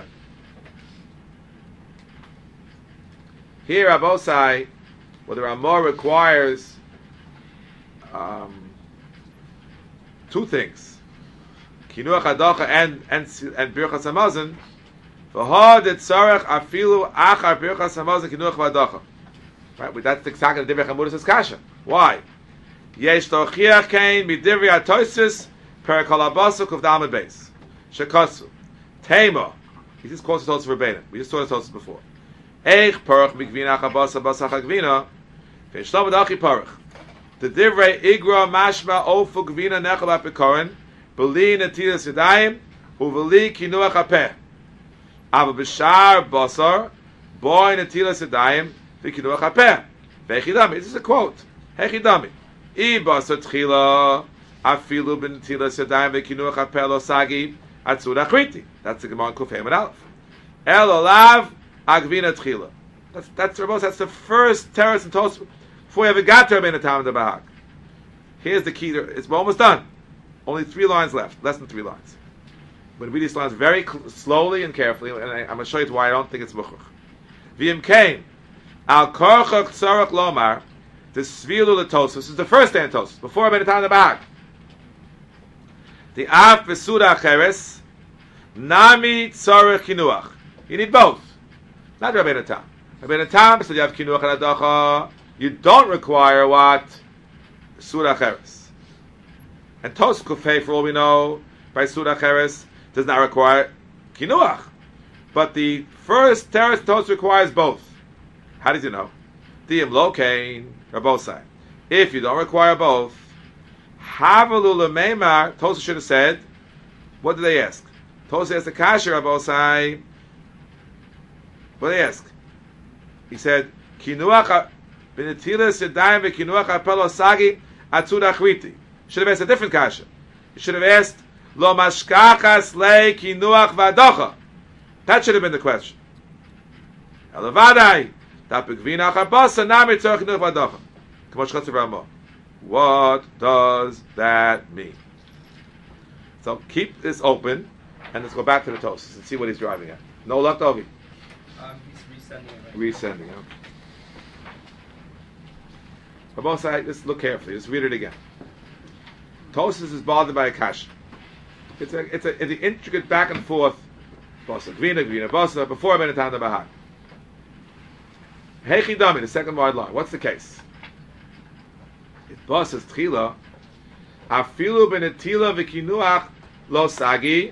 Here, Abosai, where the Ramah requires um, two things: kinuach hadacha and and and birchas hamazon. V'had etzarech afilu achar birchas hamazon kinuach hadacha. Right, that's exactly the divrei Chamudas kasha. Why? Yesh tochiach kain midivrei atosis per kol habasuk of Dalmud Beis shekasu. Tema. He just quotes the Tosfos verbatim. We just saw the Tosfos before. Eich parach mikvina chabasa basa chagvina. Ve'shlam v'dachi parach. The divrei igra mashma ofu gvina nechal apikorin b'li netilas yadayim u'v'li kinuach hapeh. Ava b'shar basar boy netilas yadayim v'kinuach hapeh. Ve'chidami. This is a quote. Hechidami. I basar tchila afilu b'netilas yadayim v'kinuach hapeh lo sagi. Atzura Chriti. That's the Gemara in Kuf Hem and Aleph. El Olav Agvina Tchila. That's that's the that's the first terrace and toast before we ever got to Rabbeinu Tam the Bahag. Here's the key. To, it's almost done. Only three lines left. Less than three lines. But read these lines very cl- slowly and carefully, and I, I'm going to show you why I don't think it's Muchuch. V'im Kain Al Korchach Tzarach Lomar the Svilu L'Tosos. This is the first day in Tosos before Rabbeinu Tam the Bahag. The Af Vesuda Acheres Nami Tzarech Kinuach. You need both. Not Rabbeinu Tam. Rabbeinu Tam said you have Kinuach and Adacha. You don't require what? Suda Acheres. And Tos Kufay, for all we know, by Suda Acheres, does not require Kinuach. But the first Teres Tos requires both. How did you know? Diyam lokain, or both sides. If you don't require both, Havalu lemeimar, Tosa should have said, what did they ask? Tosa asked the kasher Rabosai. What did they ask? He said, Kinuach b'netila sedayim v'kinuach apelo sagi atzud achriti. Should have asked a different kasher. He should have asked, Lo mashkachas le kinuach v'adocha. That should have been the question. Elavadai, that begvina achabasa nami tzorach kinuach v'adocha. K'mosh chatzav Rambam. What does that mean? So keep this open, and let's go back to the Tosas and see what he's driving at. No luck, Ovi. Um, he's resending it. Right? Resending, okay. But both sides, let's look carefully. Let's read it again. Tosas is bothered by a kasha. It's a, it's a, it's an intricate back and forth. Bosa, Gvina, Gvina, Bosa, before Benetan the Bahag. Hechi Dami, the second wide line. What's the case? It Bosa's Tchila, Afilu benetila v'kinuach lo sagi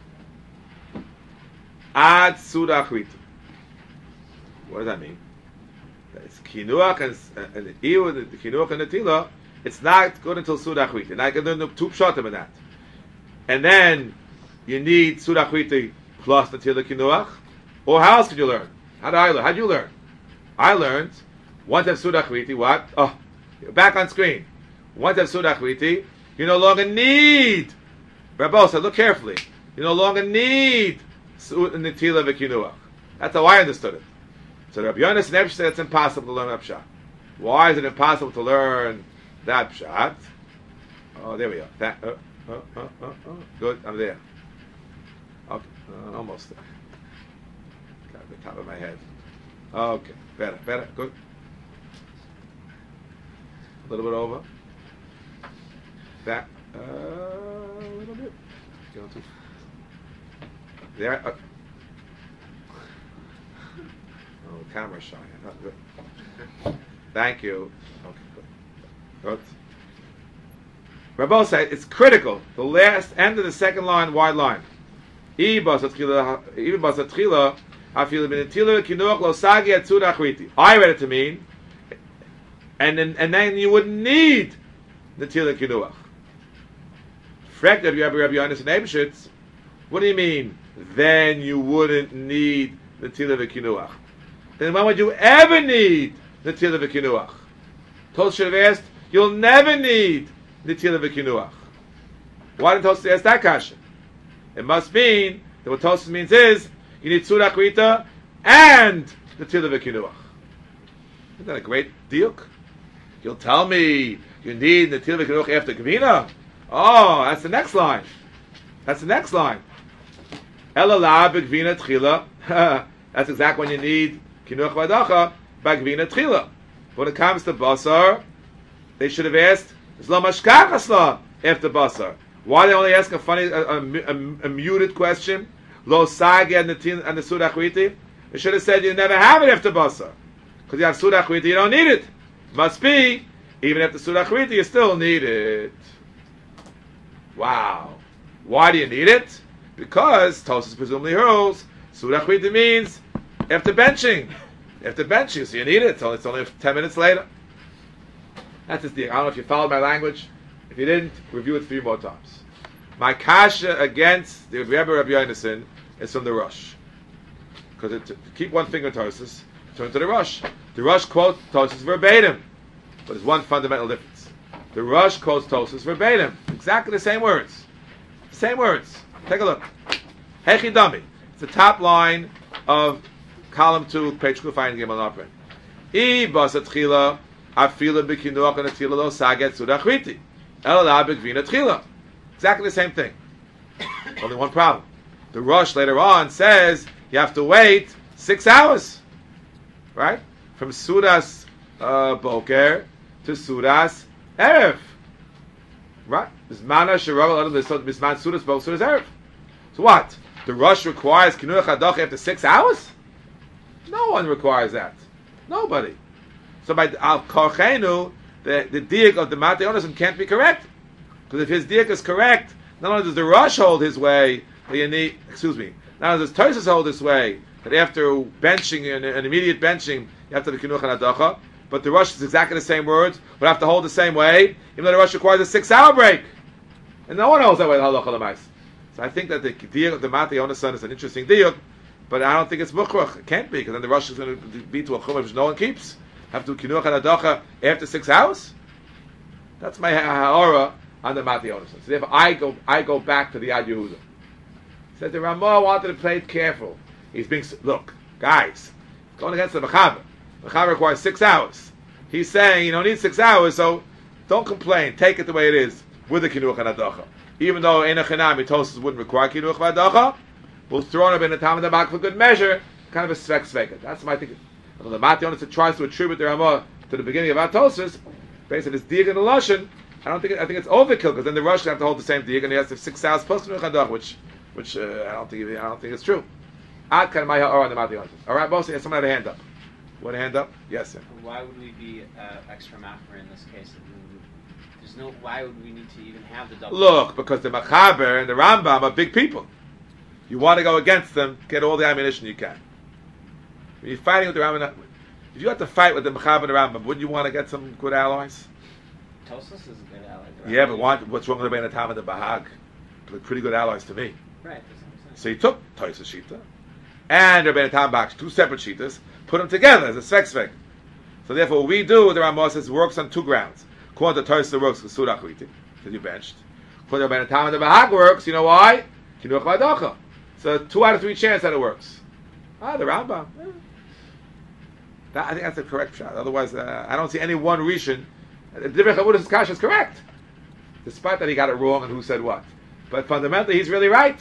ad sudachrita. What does that mean? It's kinuach and and the iu the kinuach and netila. It's not good until sudachrita. And I can do two pshatim in that. And then you need sudachrita plus netila kinuach. Or how else could you learn? How did I learn? How did you learn? I learned once I have sudachrita. What? Oh, back on screen. Once I have sudachrita, you no longer need. Rabbosa, look carefully. You no longer need netila v'kinuach. That's how I understood it. So Rabbi Yonas and Ebsh said it's impossible to learn that pshat. Why is it impossible to learn that pshat? Oh, there we go. That, uh, uh, uh, uh, uh. Good, I'm there. Okay, uh, almost there. Got the top of my head. Okay, better, better, good. A little bit over. Back, uh, a little bit. Going too. There. Uh, Oh, the camera's shy. Not good. Thank you. Okay, good. Good. Rabbi said it's critical. The last end of the second line, wide line. I read it to mean, and then and then you wouldn't need the tila kinuach. Frek Rabbi Rabbi Yonas and Eibshitz. What do you mean? Then you wouldn't need the tila kinuach. Then when would you ever need the tila v'kinuach? Tosfos should have asked, you'll never need the tila v'kinuach. Why didn't Tosfos ask that question? It must mean that what Tosfos means is, you need tzurach rita and the tila v'kinuach. Isn't that a great diuk? You'll tell me you need the tila v'kinuach after Gvina? Oh, that's the next line. That's the next line. Elala b'Gvina tchila. That's exactly when you need kinuach v'adacha by Gvina tchila. When it comes to basar, they should have asked, "Zlo mashkachasla" after basar. Why they only ask a funny, a, a, a, a muted question? Lo sagi and the and the sudachriti. They should have said you never have it after basar because you have sudachriti. You don't need it. Must be even after sudachriti you still need it. Wow. Why do you need it? Because Tosfos presumably holds sudachriti means after benching. After benching, so you need it. It's only, it's only ten minutes later. That's just the. I don't know if you followed my language. If you didn't, review it three more times. My kasha against the Rebbe Rabbi Yonason is from the Rosh. Because to keep one finger Tosfos, turn to the Rosh. The Rosh quotes Tosfos verbatim. But there's one fundamental difference. The Rosh quotes Tosfos verbatim. Exactly the same words. Same words. Take a look. Hechi Dami. It's the top line of column two, page Kufayin Gimel Nafren. I basa tchila afila b'kinuach and atila lo saget sudachriti. Elala b'gvina tchila. Exactly the same thing. Only one problem. The Rosh later on says you have to wait six hours. Right? From Sudas uh, Boker to Sudas Erev. Right? Bismana Shirav Bisman Sudas Boker Sudas Erev. So what? The Rosh requires kinuach adacha after six hours? No one requires that. Nobody. So by al korchenu, the the diak of the Matei Yonason can't be correct. Because if his diak is correct, not only does the Rosh hold his way, but you need, excuse me, not only does Tosfos hold this way, that after benching, an, an immediate benching, you have to have the kinuach and adacha, but the Rosh is exactly the same words, would have to hold the same way, even though the Rosh requires a six-hour break. And no one holds that way, the halacha l'mais. So I think that the diuk of the Matei Onasan is an interesting diuk, but I don't think it's mukhrach. It can't be, because then the Rosh is going to be to a chumah which no one keeps. Have to kinuach and adacha after six hours? That's my ha'ara on the Matei Onasan. So therefore I go, I go back to the Ad Yehuda. Said the Ramah wanted to play it careful. He's being, look, guys, going against the Mechaber. Mechaber requires six hours. He's saying you don't need six hours, so don't complain. Take it the way it is with the kinuach and adacha. Even though Eina Chinami Tosas wouldn't require kinuach and adacha, we'll throw him in the time of the back for good measure, kind of a svek sveka. That's my thinking. The Matei Onasan tries to attribute the Ramah to the beginning of Atosas, based on his diak and the lashon. I don't think I think it's overkill, because then the Rosh have to hold the same diak, and he has to have six hours plus kinuach and adacha, which which uh, I don't think I don't think it's true. Ad kan my ha'ara on the Matei Onasan. All right, boss. Someone had a hand up. What a hand up? Yes, sir. Why would we be uh, extra machmer in this case? There's no. Why would we need to even have the double? Look, because the Machaber and the Rambam are big people. You want to go against them, get all the ammunition you can. When you're fighting with the Rambam, if you have to fight with the Machaber and the Rambam, wouldn't you want to get some good allies? Tosas is a good ally. Yeah, but what, what's wrong with the Bein Tam and the Bahag? They're pretty good allies to me. Right. So he took Toisa Shita and Rabbeinu Tam Baksh, two separate Shitas, put them together as a svek svek. So therefore, what we do, the Ramah says, works on two grounds. According to Toisa works with Surah Kriti, because you benched. According to Rabbeinu Tam and the Bahag works, you know why? Kinuach v'adacha. So two out of three chance that it works. Ah, the Rambam. Eh. That, I think that's the correct shot. Otherwise, uh, I don't see any one Rishon. The Divrei Chavudas Kasha is correct, despite that he got it wrong and who said what. But fundamentally, he's really right.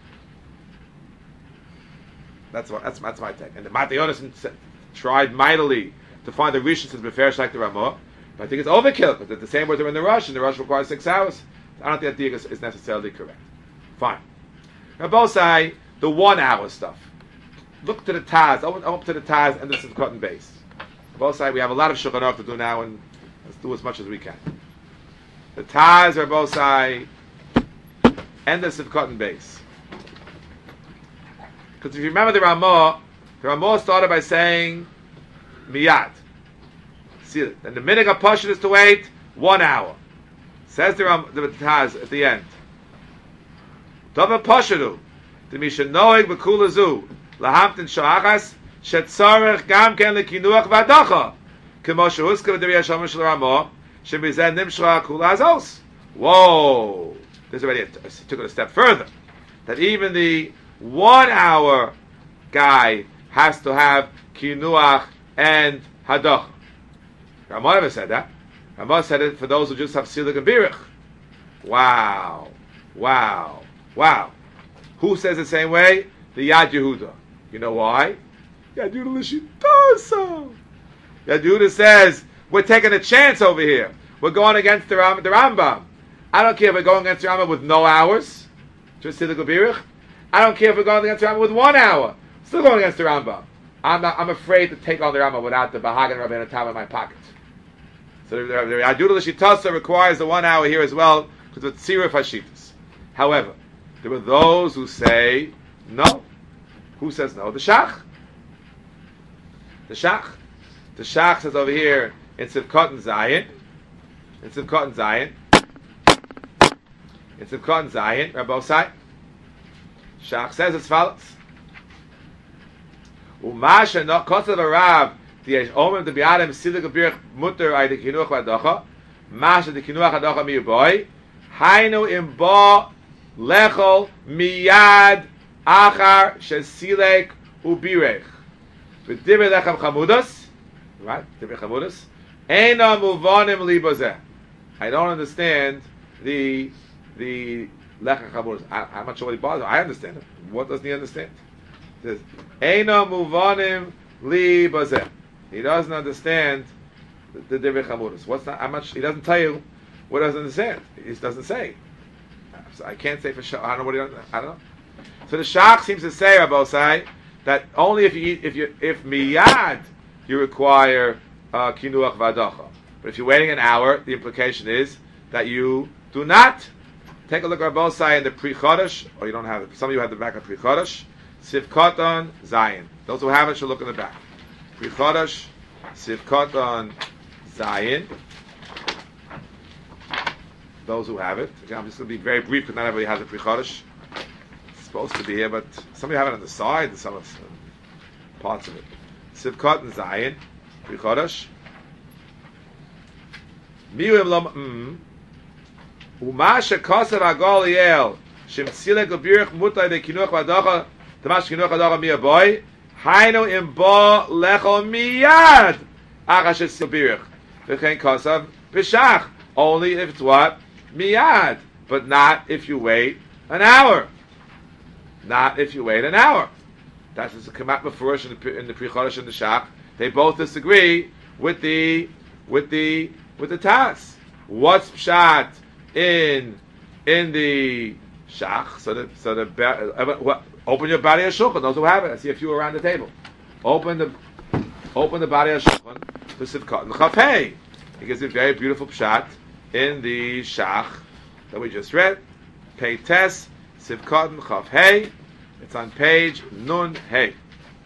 That's what. That's, that's my take. And the Matei Onasan tried mightily to find the Rishon as beferish like the Ramah, but I think it's overkill, because the same words are in the Rush, and the Rush requires six hours. I don't think that diak is, is necessarily correct. Fine. Now, both say the one hour stuff. Look to the Taz. Open up to the Taz and this is cotton base. Both sides, we have a lot of Shulchan Aruch to do now, and let's do as much as we can. The Taz are both sides and this is cotton base. Because if you remember the Ramah, the Ramah started by saying miyad. See it. And the minhag of Pashut is to wait one hour. Says the Ram, the Taz at the end. Dava Pashudu, the Misha Noeg Bekulazu, Lahamtin Shachas, Shetzarech Gam Ken Lekinuach Vadacha, Kemoshe Huska V'Diri Hashem Shel Ramah, Shemizen Nimshra Kulazos. Whoa! This already a, took it a step further. That even the one hour guy has to have Kinuach and Hadacha. Ramah never said that. Ramah said it for those who just have Silik and Birich. Wow. Wow. Wow. Who says the same way? The Yad Yehuda. You know why? Yad Yehuda Lishitasa. Yad Yehuda says, we're taking a chance over here. We're going against the, Ram- the Rambam. I don't care if we're going against the Rambam with no hours. Just Silik and Birich. I don't care if we're going against the Rambam with one hour. Still going against the Rambam. I'm not, I'm afraid to take on the Rambam without the Bahag and Rabbeinu Tam in my pocket. So the, the, the Yad Yehuda Lishitasa requires the one hour here as well, because it's Tziruf Hashitas. However, there were those who say no. Who says no? The Shach. The Shach. The Shach says over here in Sivkot and Zion. In Sivkot and Zion. In Sivkot and Zion. Rabbosai. Shach says as follows. Umasha no kosav arav the omem the biadem silik abirch mutter ay the kinuach v'adacha. Masha the kinuach v'adacha miyuboy. Hainu im ba lechol miyad achar shesilek ubirech. V'divrei lechem chamudas, right? Divrei chamudas. Eina muvanim libozeh. I don't understand the the lechem chamudas. I, I'm not sure what he bothers. I understand it. What doesn't he understand? It says Eina muvanim libozeh. He doesn't understand the, the divrei chamudas. What's not? I'm not. He doesn't tell you what he doesn't understand. He just doesn't say. So I can't say for sure. I don't know what he does. I don't know. So the Shach seems to say, Rabbosai, that only if you eat, if you if miyad you require uh, kinuach v'adacha. But if you're waiting an hour, the implication is that you do not. Take a look at Rabbosai in the Pri Chodesh, or you don't have it. Some of you have the back of Pri Chodesh. Sivkot on Zion. Those who have it should look in the back. Pri Chodesh, Sivkot Zion. Those who have it. Again, I'm just going to be very brief because not everybody has a Pri Chodesh. It's supposed to be here, but somebody have it on the side and some of uh, parts of it. Sivkot and Zion, Pri Chodesh. Miuim Lom. Uma shekosav agol yel shemtzilek lebirich mutay de kinuch v'adacha tamash kinuch v'adacha miyaboy haynu im bo lecho miyad achash etzil birich v'chein kosav b'shach, only if it's what? Miyad, but not if you wait an hour. Not if you wait an hour. That's the Kamat Mefurish in the in the Pri Chodesh and the Shach. They both disagree with the with the with the Tas. What's pshat in in the Shach? So the so the uh, what, open your body of Shulchan. Those who have it, I see a few around the table. Open the open the body of Shulchan to Sivkot and Chafei. He gives a very beautiful pshat in the Shach that we just read. Pei Tes Sivkot and Chafei. It's on page Nun Hey.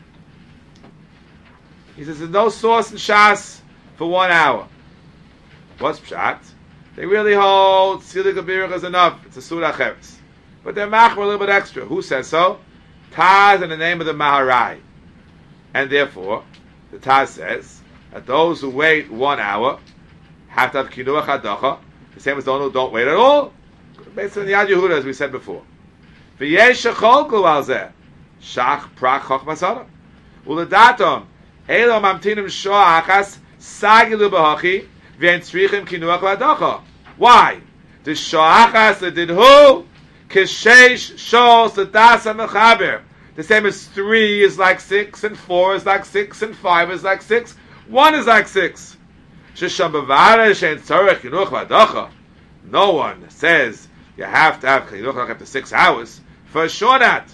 He says there's no source in Shas for one hour. What's pshat? They really hold Tzilik Abirach is enough. It's a Surah Cheres. But they're machmer a little bit extra. Who says so? Taz in the name of the Maharai. And therefore, the Taz says that those who wait one hour have to have Kinuach Hadacha. The same as those who don't wait at all. Based on the Yad Yehuda, as we said before. V'yesh shecholku al zeh. Shach prach chochmasada. Uledatom. Elo mamtinim shoah achas sagilu b'hachi v'en tzrichim kinuach v'adacha. Why? The shoah achas that did who? Kishesh shos the dasa mechaber. The same as three is like six, and four is like six, and five is like six. One is like six. Shesham b'vare she'en tzorech kinuach v'adacha. No one says you have to have kinuach after six hours. For sure not.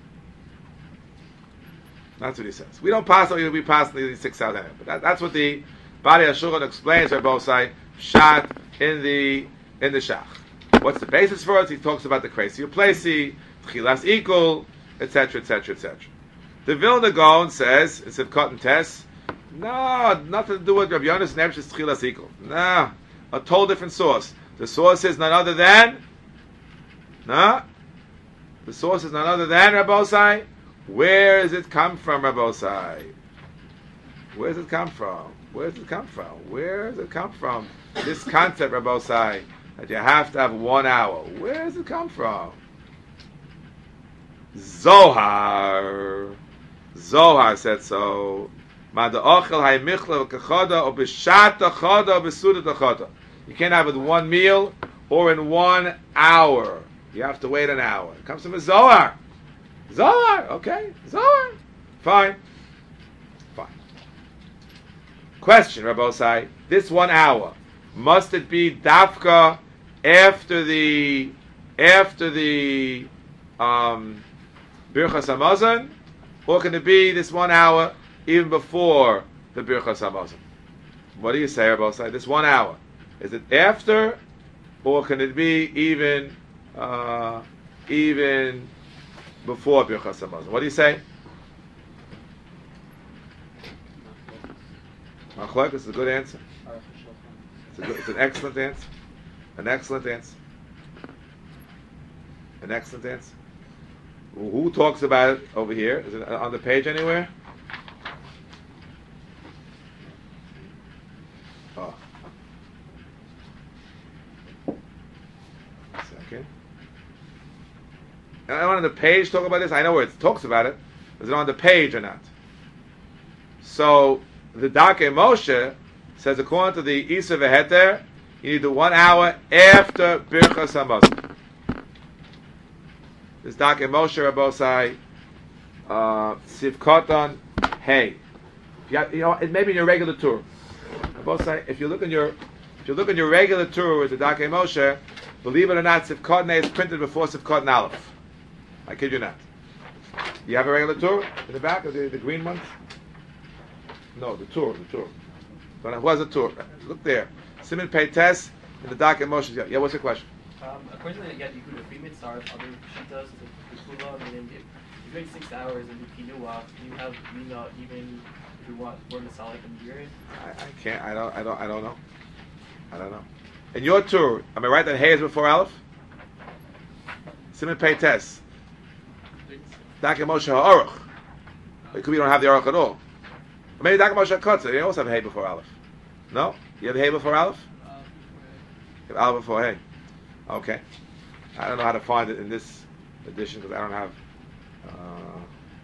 That's what he says. We don't pass, we pass the six hours anyway. But that, that's what the Bari HaShulchan explains, Rabbi Osai, Shat in the in the Shach. What's the basis for it? He talks about the Kresi Uplesi, Tchilas Equal, et cetera, et cetera, et cetera. The Vilna Gaon says, it's a Cotton Test, no, nothing to do with Rabbi Yonas Nebsh's Tchilas Equal. No, a total different source. The source is none other than, no, the source is none other than Rabbi Osai. Where does it come from, Rabbi Osai? Where does it come from? Where does it come from? Where does it come from? This concept, Rabbi Osai, that you have to have one hour. Where does it come from? Zohar. Zohar said so. You can't have it in one meal or in one hour. You have to wait an hour. It comes from a Zohar. Zohar, okay. Zohar. Fine. Fine. Question, Rabbi Osai. This one hour, must it be dafka after the after the um, Birchas Hamazon, or can it be this one hour even before the Birchas Hamazon? What do you say, Rabbi Osai? This one hour, is it after, or can it be even uh, even before Birchas Hamazon? What do you say? Machlok is a good answer. It's, a good, it's an excellent answer. An excellent answer. An excellent answer. Who talks about it over here? Is it on the page anywhere? Oh. A second. And on the page talk about this? I know where it talks about it. Is it on the page or not? So the Darkei Moshe says, according to the Isa V'Heter, you need the one hour after Birchas Hamazon. This Darkei Moshe Rabosai, uh, Sivkoton, hey, you, you know, it may be in your regular tour. Rabosai, if you look in your, if you look in your regular tour with the Darkei Moshe, believe it or not, Sivkoton is printed before Sivkoton Aleph. I kid you not. You have a regular tour in the back of the, the green ones? No, the tour, the tour. Who has a tour? Look there. Siman Pei Tes in the Darkei Moshe. Yeah, what's your question? Um, according to the Yad Yehuda, three mitzvahs, other shitas, the Kula, and then if you wait six hours and do Kinuah, you have Mina even if we want for the solid Nigerian? I, I can't. I don't. I don't. I don't know. I don't know. In your tour, am I right that Hay is before Aleph? Simon Pei Tes. Daka Moshe Ha'aruch. It could be you don't have the Aruch at all. Or maybe Daka Moshe Ha'kotzer. You also have Hay before Aleph. No? You have Hay before Aleph? You have Aleph before Hay. Okay. I don't know how to find it in this edition because I don't have. Uh,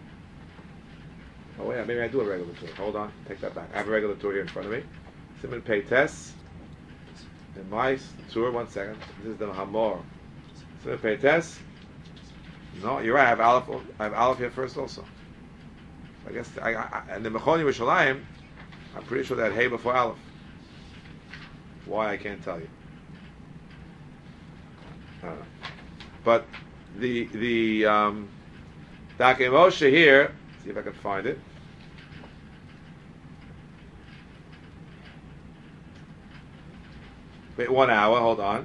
oh wait, maybe I do have a regular tour. Hold on, take that back. I have a regular tour here in front of me. Simon Pei Tes. In my tour, one second. This is the Hamor. Simon Pei Tes. No, you're right. I have Aleph. I have Aleph here first also. I guess I, I, and the Mechoni Yerushalayim, I'm pretty sure that Hay before Aleph. Why I can't tell you. Uh, but the the um, Dake Moshe here. See if I can find it. Wait one hour. Hold on.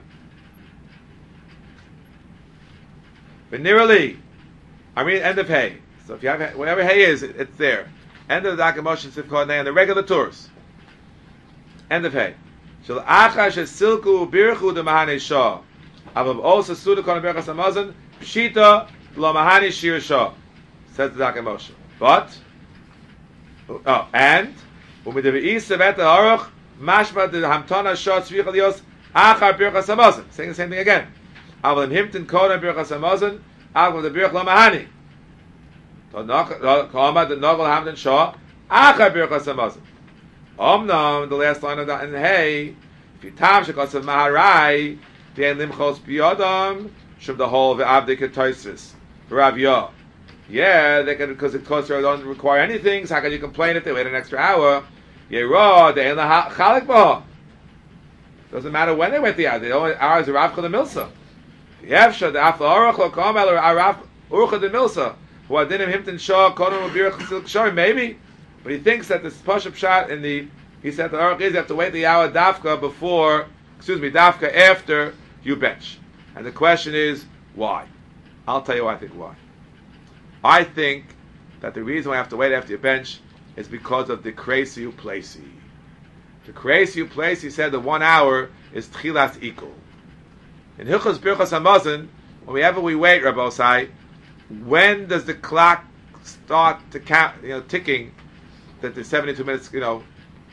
But nearly, I mean end of Hay. So if you have whatever Hay is, it, it's there. End of the Dake Moshe Sifkot and the regular tours. End of Hay. Shel achash silku birchu de mahane shah. Avav also suda kon berachas hamazon pshita lo mahane shir shah. Says the Dake Moshe. But oh, and umidevi sevet haruch mashma de hamtana shah tzvich alios achar berachas hamazon. Saying the same thing again. Avav himten kon berachas hamazon avav de berach lo mahane. To kama the novel hamden shah achar berachas hamazon. Omnam, the last line of that, and hey, if you tam shekos of maharai, then limchos biyadam, shum the whole v'avdik etoisis, Rav Yah. Yeah, they can, because it costs don't require anything, so how can you complain if they wait an extra hour? Yera, they ain't la chalik b'ha. Doesn't matter when they went the hour, the only hours are Rav the Milsa. Yevsha, the after Aruch, or Kamel, or Rav Urcha the Milsa, who are dinim himten shah, kodom ubirach silk shah, maybe. But he thinks that this Pashup shot in the, he said the Aruch is you have to wait the hour dafka before, excuse me, dafka after you bench. And the question is, why? I'll tell you why I think why. I think that the reason why I have to wait after you bench is because of the crazy uplasi. The crazy uplasi said the one hour is tchilas equal. In Hilchos Birchas Hamazon, whenever we wait, Rabbi Osai, when does the clock start to count, you know, ticking, that the seventy-two minutes, you know,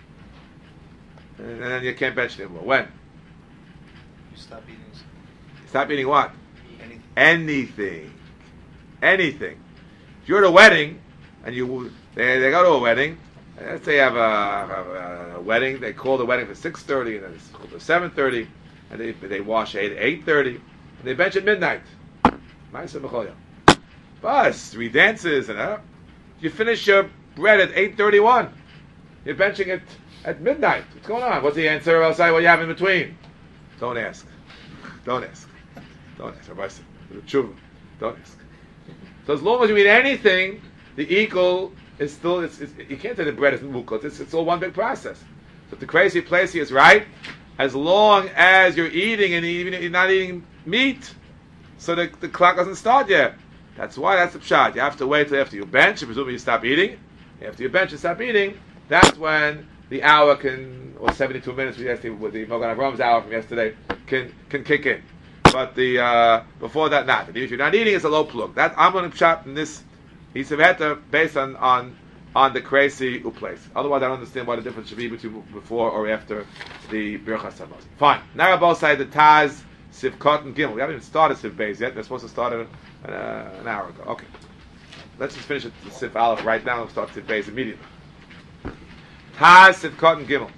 and then you can't bench anymore. When? You stop eating. Stop eating what? Anything. Anything. Anything. If you're at a wedding, and you they, they go to a wedding, let's say you have a, a, a wedding, they call the wedding for six thirty, and then it's called for seven thirty, and they they wash at eight thirty, and they bench at midnight. Nice and mechoya. Bus, three dances, and uh, you finish your bread at eight thirty-one. You're benching it at midnight. What's going on? What's the answer? I'll say what you have in between. Don't ask. Don't ask. Don't ask. Rabbi said, don't ask. So as long as you eat anything, the equal is still, it's, it's, you can't say the bread is mukot. It's, it's all one big process. So if the crazy place is right, as long as you're eating and even if you're not eating meat, so the, the clock doesn't start yet. That's why that's the pshat. You have to wait till after you bench, and presumably you stop eating. After you bench and stop eating, that's when the hour can, or seventy-two minutes with yesterday, with the Mogan Avram's hour from yesterday, can can kick in. But the uh, before that, not. And if you're not eating, it's a low plug. That I'm going to pshat in this Yisaveta based on on on the crazy uplace. Otherwise, I don't understand what the difference should be between before or after the Birchas Hamazon. Fine. Now both side the Taz, Sivkot, and Gimel. We haven't even started Siv Beis yet. They're supposed to start it uh, an hour ago. Okay. Let's just finish it the Siv Aleph right now and start Siv Beis immediately. Taz, Sivkot, and Gimel.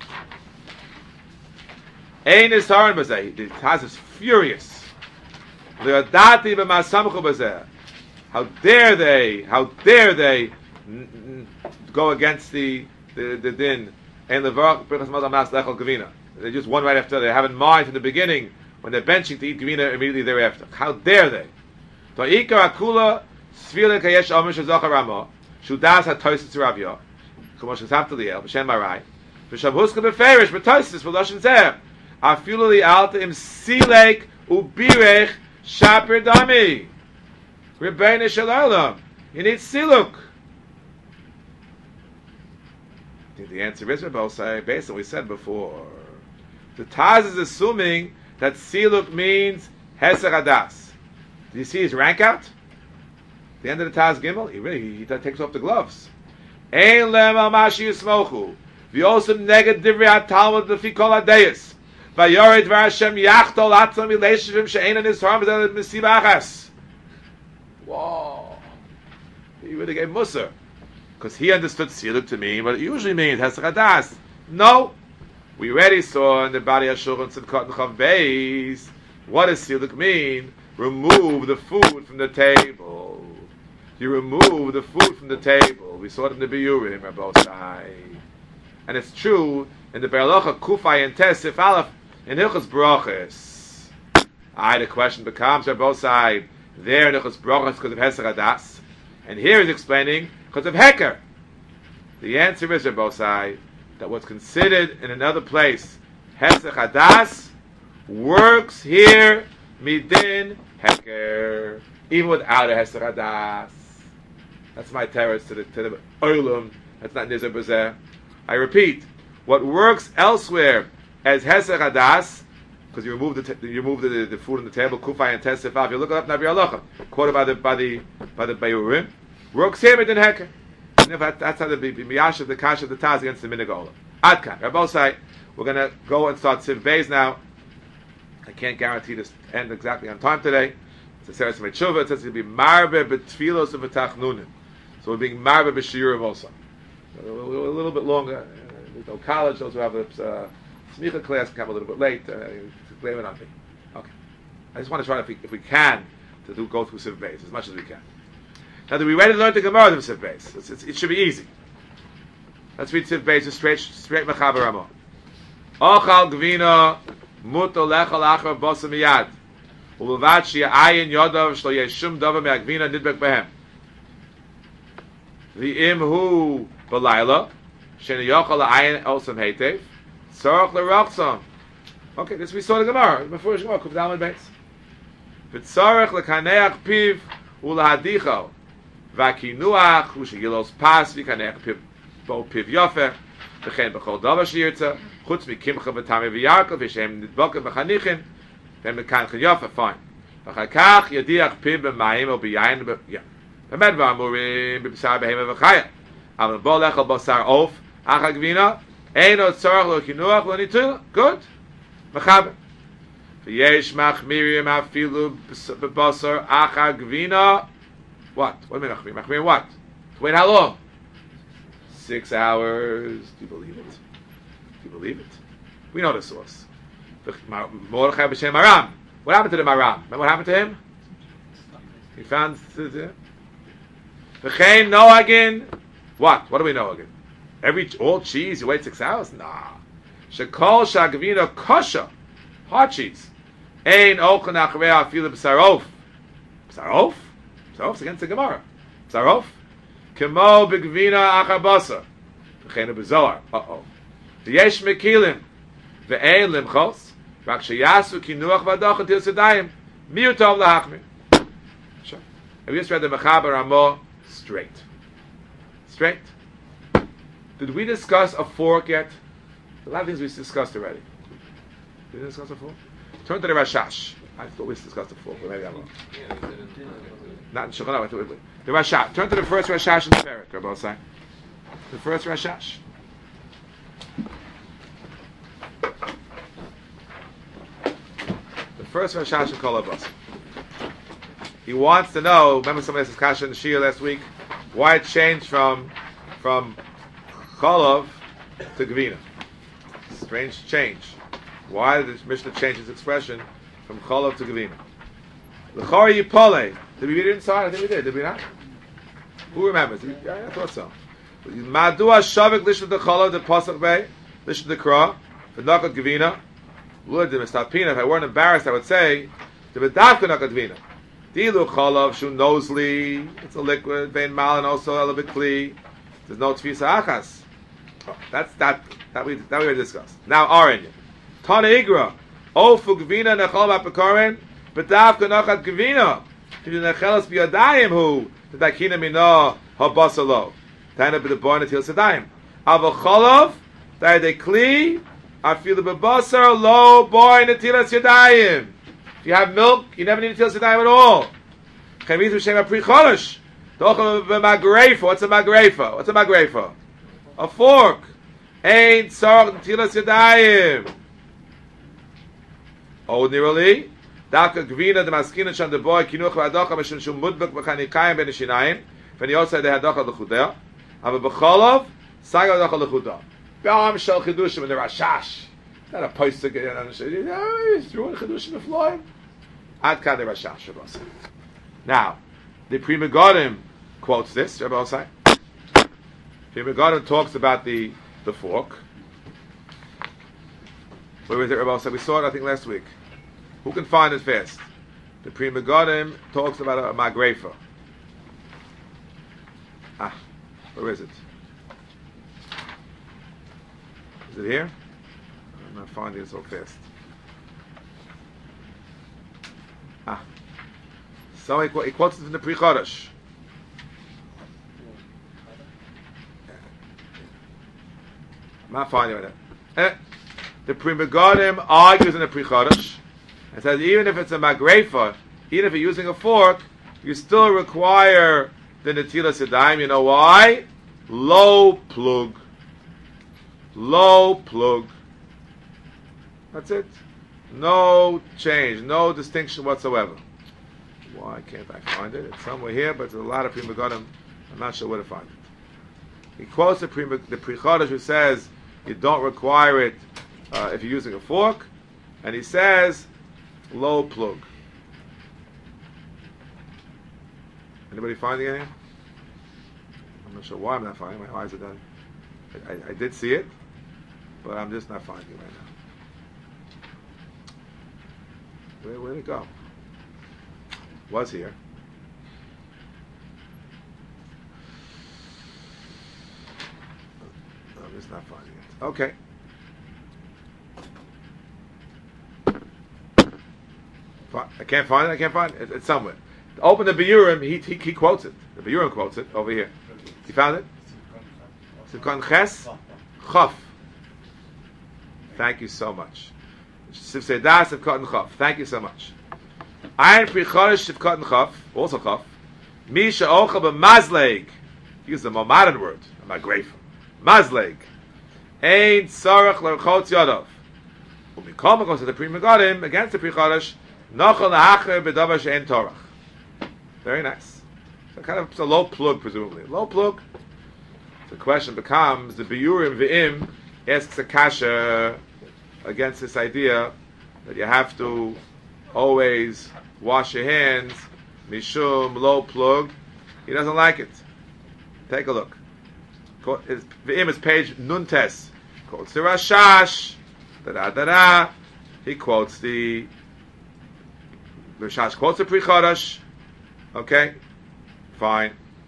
Ein is Haran Bazeh. The Taz is furious. Le'odati b'masamchu bazeh. How dare they? How dare they n- n- go against the the, the din and the Birchas Hamazon mas lechol gavina? They just one right after. They have in mind from the beginning when they're benching to eat gavina immediately thereafter. How dare they? To'ikar akula svila kayesh omer shezachar ramo shudas hatoysis Rav Yah kumosh chesavta liel b'shem marai v'shav huska beferish b'toysis v'loshen zeh afilu li alta im silek ubirech shaper dami Rebbeinu Shalom. You need siluk. I think the answer is Rabosai, based on what we said before. The Taz is assuming that Siluk means Hesach Hadas. Do you see his rank out? The end of the Taz Gimel, he really he takes off the gloves. Ein lem al mashi yismochu. V'yosem neged divrei haTalmud lefi kol hadeis. Vayored var Hashem yachtol atzam mileshivim she'ein an yisharim b'zel mesiba achas. Whoa. He really gave Musar. Because he understood Siluk to mean what it usually means, Hesach Hadas. No. We already saw in the Bari HaShulchan Tzidkot Nechav Beis, what does Siluk mean? Remove the food from the table. You remove the food from the table. We saw it in the Biyurim, Rabbosai. And it's true in the Be'alacha Kufay and Tes Sif Aleph in Hilchos Brachos. I the question becomes, Rabbosai, there in Hilchos Brachos because of Hesach Hadas, and here he's explaining because of Heker. The answer is, Rabbosai, that what's considered in another place Hesach Hadas works here midin Heker, even without a Hesach Hadas. That's my terrors to the to the Olam. That's not Nizar B'zeh. I repeat, what works elsewhere as Hesach Hadas, because you remove the t- you remove the, the, the food on the table, Kufay and Tesifah. If you look it up, Nabi Alocha, quoted by the by the by the Bayurim, works here midin Heker. That's how the Miyasha, the Kasha, the Taz against the Minigola. Adkan. Rabbosai, we're going to go and start Siv Beis now. I can't guarantee this end exactly on time today. It's a Seres Mechuvah. It says it'll be Marbe B'Tfilos and B'Tachnunim. So we're being Marbe B'Shiurim also. A little, a little bit longer. There's no college. Those who have a uh, Smicha class can come a little bit late. Uh, blame it on me. Okay. I just want to try, if we, if we can, to do, go through Siv Beis as much as we can. Now, do we ready to learn the Gemara of Siv Beis? It's, it's, it should be easy. Let's read Siv Beis, straight, straight Mechaber Ramah. Ochal Gvina Muto Lechal Achar Bosa Miyad Ulevad Shi'ayin Yodav Shlo Yeshum Dava Me'agvina Nidbek Behem V'im Hu B'layla Sheni Yochal La'ayin Osam Heitev Tzorach L'Rochzam. Okay, this we saw the Gemara before Gemara Kuf Dalman Beis. V'tzorach L'kaneach Piv U'lahadicho V'akinuach U'shegilos Pas V'kaneach Piv Bo Piv Yofer V'chen B'chol Dava Shirtza Chutz Mikimcha V'tamei V'yarkov V'shem Nidboket V'chanichin V'hem Mekanchen Yofer. Fine. V'chakach Yadiach Piv B'mayim O B'yayin Yeah. V'med V'amurim B'b'sar B'hem V'chaya Aval Bo Lechel B'sar Of Acha Gvina Eino Tzorach Lo Kinuach Lo Nitul. Good. Mechaber. V'yesh Machmirim Afilu B'basar Acha Gvina. What? What do you mean Machmirim? Machmirim what? To wait how long? Six hours. Do you believe it? Do you believe it? We know the source. Mordechai b'shem Aram. What happened to the Aram? Remember what happened to him? He found the V'chein Noagin. What? What do we know again? Every all cheese you wait six hours? Nah. Shekol shagvina kosher. Hot cheese. Ein ochan achrei afilu b'sarof. B'sarof? B'sarof's against the Gemara. B'sarof? Kemo b'gvina achabasa. V'chein b'zohar. Uh-oh. V'yesh mekilim. V'ein limchos. Rak sheyasu kinuach v'adoch until sedayim. Miu tov lahachmir. Sure. And we just read the Mechaber Ramah straight. Straight. Did we discuss a fork yet? A lot of things we discussed already. Did we discuss a fork? Turn to the Rashash. I thought we discussed a fork, but maybe I'm wrong. Not in Shulchan Aruch. The Rashash. Turn to the first Rashash in the Perek, Rabbi say. The first Rashash. The first Rashash in Kol HaBas. He wants to know, remember somebody else's kasha in the Shia last week, why it changed from from Cholov to Gvina. Strange change. Why did the Mishnah change its expression from Cholov to Gvina? L'chor Yipole. Did we read it inside? I think we did. Did we not? Who remembers? Did we, yeah, I thought so. Madua Shavik Lishna the Cholov the Pasach Bey Lishna the Kra V'Nakat Gvina. Would the Mistapina? If I weren't embarrassed, I would say the V'Davka Nakat Gvina. Dilu Cholov Shu Nosli. It's a liquid. Vein Malin also Elabikli. There's no Tfisa Achas. Oh, that's that that we that we already discussed. Now Aranya. Tana Igra. Ofu Gvina Nechol Apikorin. V'Davka Nakat Gvina. Kivin Nechelas B'Yadayim Hu. The Dakina Mina Habasalo. Taina B'Deborna Til Sedayim. Avocholov, that they kli, I feel the bebasar, lo, boy, netilas yadayim. If you have milk, you never need netilas yadayim at all. Chemizu shem a pricholish. Tochel b'magreifa. What's a magreifa? What's a magreifa? A fork. Ain't tzarach netilas yadayim. Ordinarily, Daka Gvina, the Maskina Shan the boy, Kinuch Vadacha, Mishun Shum Mudbuk, Mechanikayim Ben Shinayim, when he also had the Hadacha Lechudeh, Ava B'cholov, Saga Hadacha Lechudeh. Ba'am Shal Chidushim, and the Rashash. Not a post to get on the shit. You know, he's throwing Chidushim the floor. Ad Kad the Rashash, Rabbi Osai. Now, the Pri Megadim quotes this, Rabbi Osai. Pri Megadim talks about the, the fork. Where is it, Rabbi Osai? We saw it, I think, last week. Who can find it fast? The Pri Megadim talks about a, a magreifa. Ah, where is it? Is it here? I'm not finding it so fast. Ah, so he, he quotes it in the Pri Chodesh. I'm not finding it right now. Eh, the Pri Megadim argues in the Pri Chodesh. It says even if it's a magreifa, even if you're using a fork, you still require the netilas yadayim. You know why? Low plug. Low plug. That's it. No change. No distinction whatsoever. Why can't I find it? It's somewhere here, but there's a lot of Pri Megadim. I'm not sure where to find it. He quotes the Pri the Pri Chodesh who says you don't require it uh, if you're using a fork, and he says low plug. Anybody finding anything? I'm not sure why I'm not finding it. My eyes are done. I, I, I did see it, but I'm just not finding it right now. Where where'd it go? Was here. I'm just not finding it. Okay. I can't find it. I can't find it. It's somewhere. Open the Biyurim. He, he he quotes it. The Biyurim quotes it over here. You found it? Sivkan Ches Chaf. Thank you so much. Siv Sedah Sivkan Chaf. Thank you so much. Ayin Pri Chodesh Sivkan Chaf. Also Chaf. Misha Ocha b'Mazleg. Use the more modern word. I'm not grateful. Mazleg. Ein Tzarech L'Rchotz Yadav. Umikol goes to the Pri Megadim against the Pri Chodesh. Nochel Lahacher B'Davar She'en Torach. Very nice. So kind of it's a low plug, presumably. Low plug. The question becomes, the Biyurim V'im asks a kasha against this idea that you have to always wash your hands, mishum, low plug. He doesn't like it. Take a look. V'im is page Nuntes. Quotes the Rashash. Da-da-da-da. He quotes the Rashash quotes the Pri Chodesh. Okay, fine.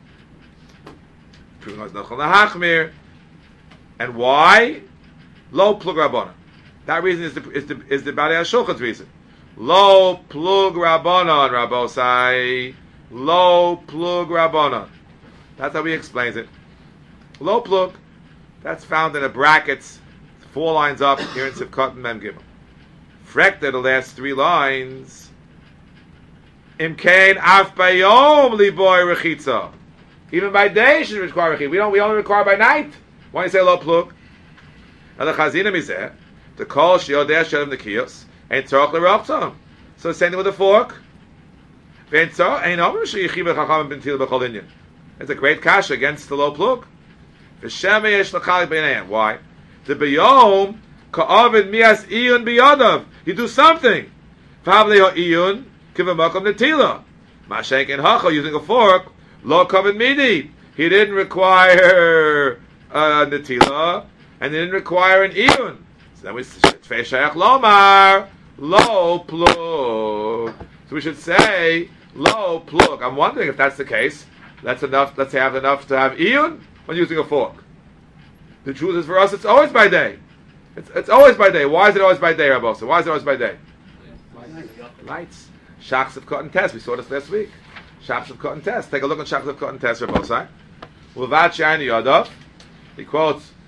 And why? Low plug Rabbana. That reason is the is the is the Baalei HaShulchan's reason. Low plug Rabbanon, Rabbosai. Low plug Rabbanon. That's how he explains it. Low plug. That's found in the brackets, four lines up here in Sivkot and Mem Gimel. Frekta, the last three lines. Imkain af bayom liboy rechitza. Even by day should require rechitza. We don't. We only require by night. Why do you say lo plug? Now the chazina mizeh the kol shiodeh shalom the kiyos ain't tzarach l'rachtzam. So same thing with a fork. Vein tzarach ain't omer sheyichiv v'chacham b'ntil b'chol inyan. It's a great kasha against the low plug. V'shem yesh l'chalik b'neihem. Why? The bayom ka'avid mias iyun biyadav. You do something. V'havli ha'iyun. Give a makom netila. Mashenk and hacha using a fork. Lo covered midi. He didn't require uh, netila, and he didn't require an iyun. So then we say shayach lomar lo plug. So we should say lo plug. I'm wondering if that's the case. That's enough. Let's say have enough to have iyun when using a fork. The truth is for us, it's always by day. It's, it's always by day. Why is it always by day, Rabbi? Why is it always by day? Lights. Shachs of cotton test. We saw this last week. Shachs of cotton test. Take a look at Shachs of cotton test, Rabbi Osai. Ulvat Shani Yadav. He quotes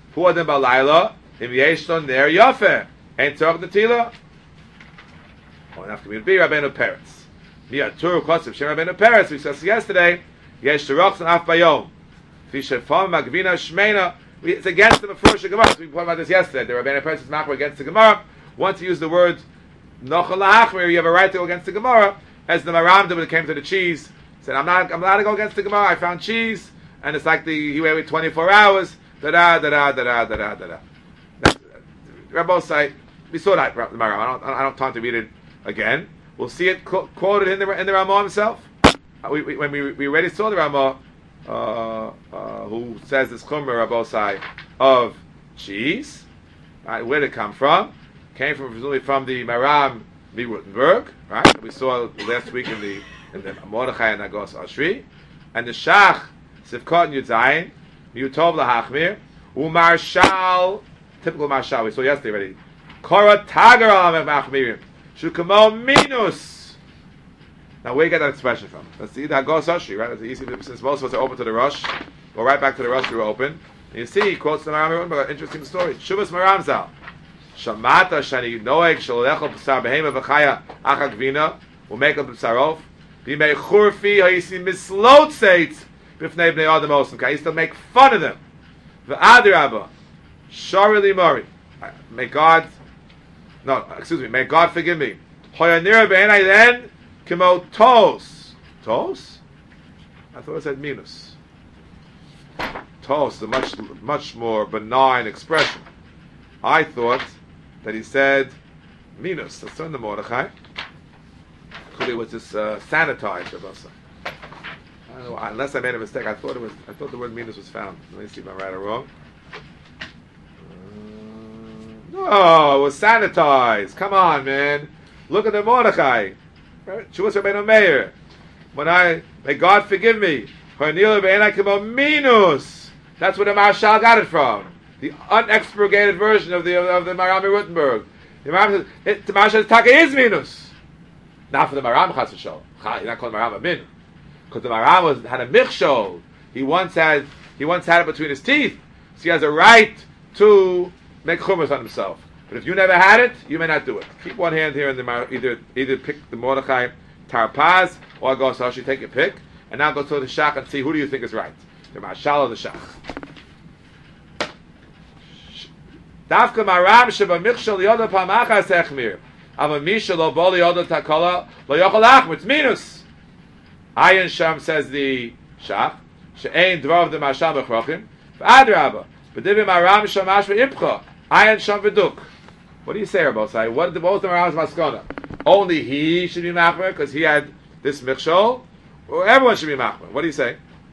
Who are them balayla? Im yeshton ner yafe. Ain't talk the tila. Oh, enough community. Be Rabbeinu Peretz. Mi atur kosev shem Rabbeinu Peretz. We discussed yesterday. Yesh terochs and af bayom. Fisher fam magvina shmeina. It's against the first Gemara. So we talked about this yesterday. The Rabbeinu Peretz is machmer against the Gemara. Once you use the word nochal lahachmer, you have a right to go against the Gemara. As the Maram did when it came to the cheese, said, "I'm not, I'm allowed to go against the Gemara. I found cheese, and it's like the he waited twenty-four hours." Da da da da da da da da da. Rabbi say we saw that the Maram. I don't, I don't have time to read it again. We'll see it qu- quoted in the in the Ramah himself. Uh, we, we, when we we already saw the Ramah, uh, uh, who says this Chumrah Rabbi say of cheese. Right, where did it come from? Came from presumably from the Maram Wittenberg, right? We saw last week in the in the Mordechai and Agos Ashri, and the Shach Sivkot and Yudzayin, Yutov lahachmir, umarshal, typical marshal. We saw yesterday already. Kora tagar al machmirim, shukamo minus. Now where you get that expression from? That's the Agos Ashri, right? That's easy since most of us are open to the Rosh. Go right back to the Rosh we were open. And you see, he quotes the Maram Wittenberg. Interesting story. Shuvas Maram Zal. Shamata shani noeg shalolechol b'sar behema v'chaya achak vina u'mekel b'sarof b'imei churfi ha'yisi mislotzeit b'fnei b'nei adam osam. I used to make fun of them. V'adirabba shari limori. May God, no, excuse me. May God forgive me. Hoyanira b'enai then kimo tos. Tos? I thought it said minus. Tos is a much much more benign expression. I thought that he said minus. Let's turn to Mordechai. Could it was just uh, sanitized of us. I don't know. Unless I made a mistake, I thought it was. I thought the word minus was found. Let me see if I'm right or wrong. Uh, no, it was sanitized. Come on, man. Look at the Mordechai. Shuvas Rabbeinu Meir. When I may God forgive me. Minus. That's where the Marshal got it from. The unexpurgated version of the of the Maram Wittenberg. The Maram says the Marshal Taka is minus. Not for the Maram Chas v'Shalom. You're not calling Maram a min, because the Maram was, had a michshol. He once had he once had it between his teeth, so he has a right to make chumas on himself. But if you never had it, you may not do it. Keep one hand here in the Mar- either either pick the Mordechai Tarpaz or go so she take your pick, and now go to the Shach and see who do you think is right, the Marshal or the Shach. Dafka Maram sheba michshol yoda pamachas echmir. Ama misha lo boli yoda takala lo yochol achmer. It's minus. Ayin Sham says the Shach. She'ein dvav the Marshal b'chrochim. V'adrabba. B'divim Maram shamash v'ipcha. Ayin Sham v'duk. What do you say, Rabbi Say? What did both the Maram's maskona? Only he should be machmer because he had this michshol, or everyone should be machmer? What do you say?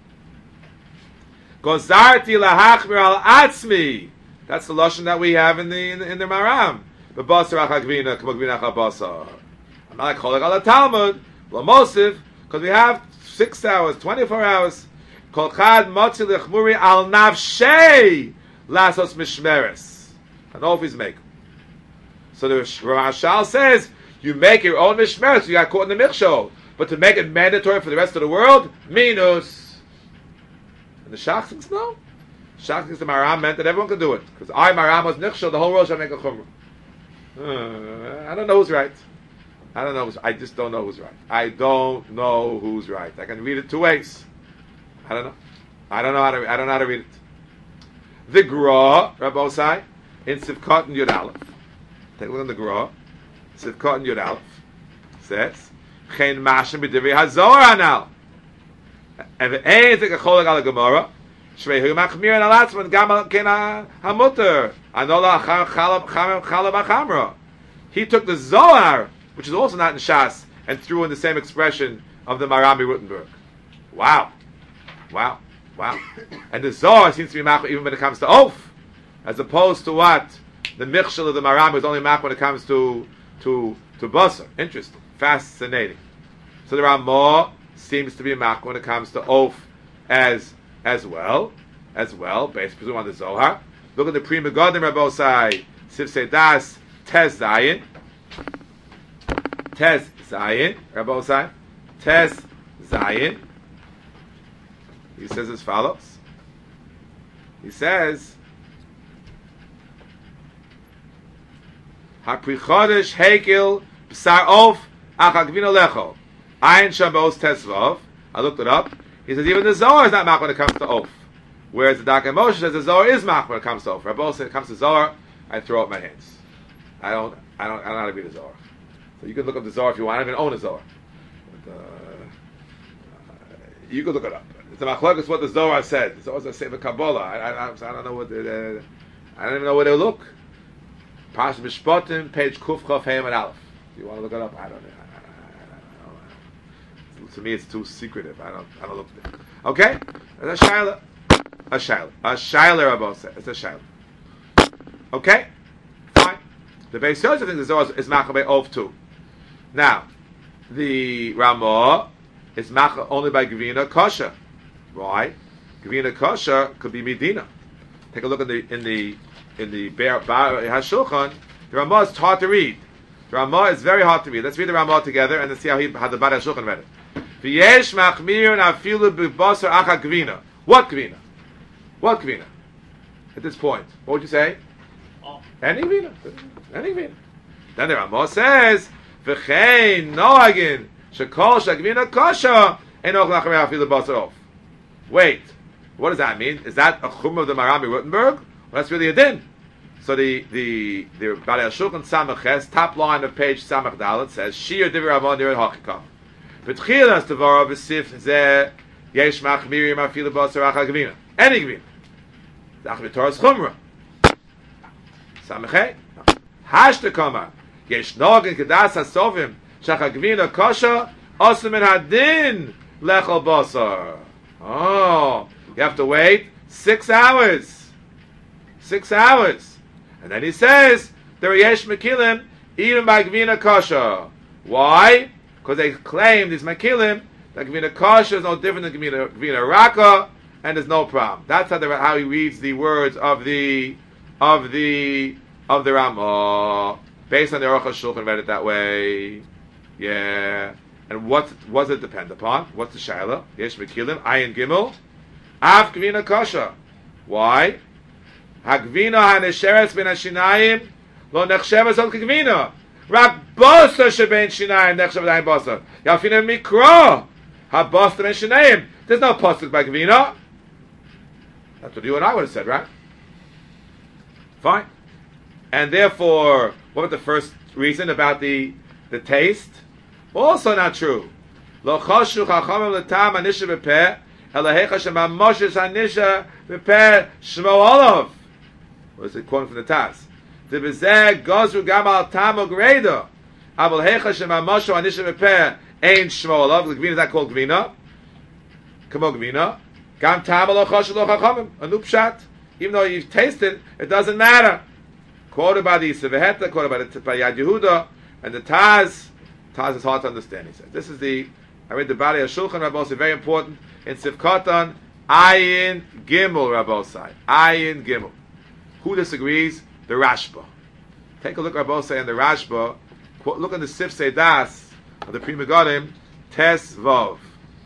Gozarti lahachmir al atzmi. That's the lashon that we have in the in the, in the Maram. The basar achagvina k'magvina chabasar. I'm not like cholik al Talmud l'mosiv because we have six hours, twenty-four hours. Kol chad motzi lechmuri al navshei lasos mishmeres. And all of his make. So the Ramashal says you make your own mishmeres. So you got caught in the michshol, but to make it mandatory for the rest of the world, minus. And the Shach thinks no. Shach thinks the Maram meant that everyone could do it. Because I, Maram, was nichshel, the whole world shall make a chumrah. Uh, I don't know who's right. I don't know. Who's, I just don't know who's right. I don't know who's right. I can read it two ways. I don't know. I don't know how to. I don't know how to read it. The Gra, Rabbi Osai, in Sivkot and Yud Aleph. Take a look at the Gra. Sivkot and Yud Aleph says, "Chen mashim b'divrei hazohar anal." And the ain't a cholik al Gemara. Shvei hu machmir and alatzman gam ken hamuter anola chalab chalab achamra. He took the Zohar, which is also not in Shas, and threw in the same expression of the Marami Wittenberg. Wow, wow, wow! And the Zohar seems to be mach even when it comes to oath, as opposed to what the michshel of the Marami is only mach when it comes to to to basar. Interesting, fascinating. So there are more. Seems to be mach when it comes to oath as as well, as well, based presume on the Zohar. Look at the Pri Megadim Rabbosai, Siv Seidas, Tes Zayin, Tes Zayin, Rabbosai, Tes Zayin. He says as follows. He says, Hapri chodesh hekel b'sar of acha gvina lecho. Ayin shamos tesvav. I looked it up. He says even the Zohar is not mach when it comes to oaf. Whereas the Darkei Moshe says the Zohar is mach when it comes to oaf. Rabbi says it comes to Zohar, I throw up my hands. I don't, I don't, I don't know how to read the Zohar. So you can look up the Zohar if you want. I don't even own a Zohar. But, uh, you can look it up. It's a machlokes what the Zohar said. It's also a Sefer Kabbalah. I, I, I don't know what. The, uh, I don't even know where they look. Parshat Mishpatim, page Kuf Chof Heim and Aleph. Do you want to look it up? I don't know. I, I, I, I don't know. To me, it's too secretive. I don't. I don't look there. Okay, it's a shaila. A shaila. A shaila. Rabbi said it's a shaila. Okay, fine. The Beis Yosef thinks the Zohar is machabei of too. Now, the Ramah is macha only by Gvina Kosher. Why? Gvina Kosher could be Medina. Take a look in the in the in the Bar HaShulchan. The Ramah is hard to read. The Ramah is very hard to read. Let's read the Ramah together and let's see how he how the Bar HaShulchan read it. V'yesh machmir afilu b'basar acha Gvina. What Gvina? What Gvina? At this point, what would you say? Oh. Any Gvina. Any Gvina. Then the Ramah says v'chein noagin shekol shagvina kosher enoch lachmir afilu b'basar off. Wait, what does that mean? Is that a chum of the Marami Rutenberg? Well, that's really a din. So the the the Balei Shulchan Samach Ches, top line of page Samach Dalet says Shir Divrei Ramah Nirei Hachikam. B'tchilas Devara v'sif zeh yesh machmirim afilu b'asar acha gvina. Any gvina. Zach v'toras chumra. Samach Ches. Hashta kama yesh nogin kedas hasovim shacha gvina kosher osem min hadin lechol basar. Oh, you have to wait six hours. Six hours. And then he says, there are yesh mekilim, even by Gvina Kosher. Why? Because they claim, these mekilim, that Gvina Kosher is no different than Gvina, Gvina Raka, and there's no problem. That's how, the, how he reads the words of the, of the, of the Ramah. Based on the Aruch HaShulchan, read it that way. Yeah. And what was it depend upon? What's the shaila? Yesh mekilim, ayin gimel, av gvina kosher. Why? Hagvina hanesheres ben hashinayim lo nechsheves al kgvina. Rak bosa sheben shinayim nechsheves ayin bosa. Yafina mikro habosa ben shinayim. There's no pasuk by gvina. That's what you and I would have said, right? Fine. And therefore, what was the first reason about the the taste? Also not true. Lo choshu chachamim l'tam anisha b'peh elahecha shemamoshes anisha b'peh shmo olav. What is it quoting from the Taz? D'bezeh gozru gam al tam u'greida aval hecha shemamoshes anisha b'peh ein shmo olav. The gvina is that called gvina? Kamo gvina. Gam tam lo choshu lo chachamim. A new pshat. Even though you've tasted, it doesn't matter. Quoted by the Yisaveheta, quoted by, the, by Yad Yehuda, and the Taz. Taz is hard to understand, he says. This is the, I read the Balei HaShulchan, Rabbosai, very important, in Sivkatan, Ayin Gimel, Rabbosai. Ayin Gimel. Who disagrees? The Rashba. Take a look, Rabbosai, in the Rashba. Look at the Sif Seidas of the Pri Megadim, Tes Vov.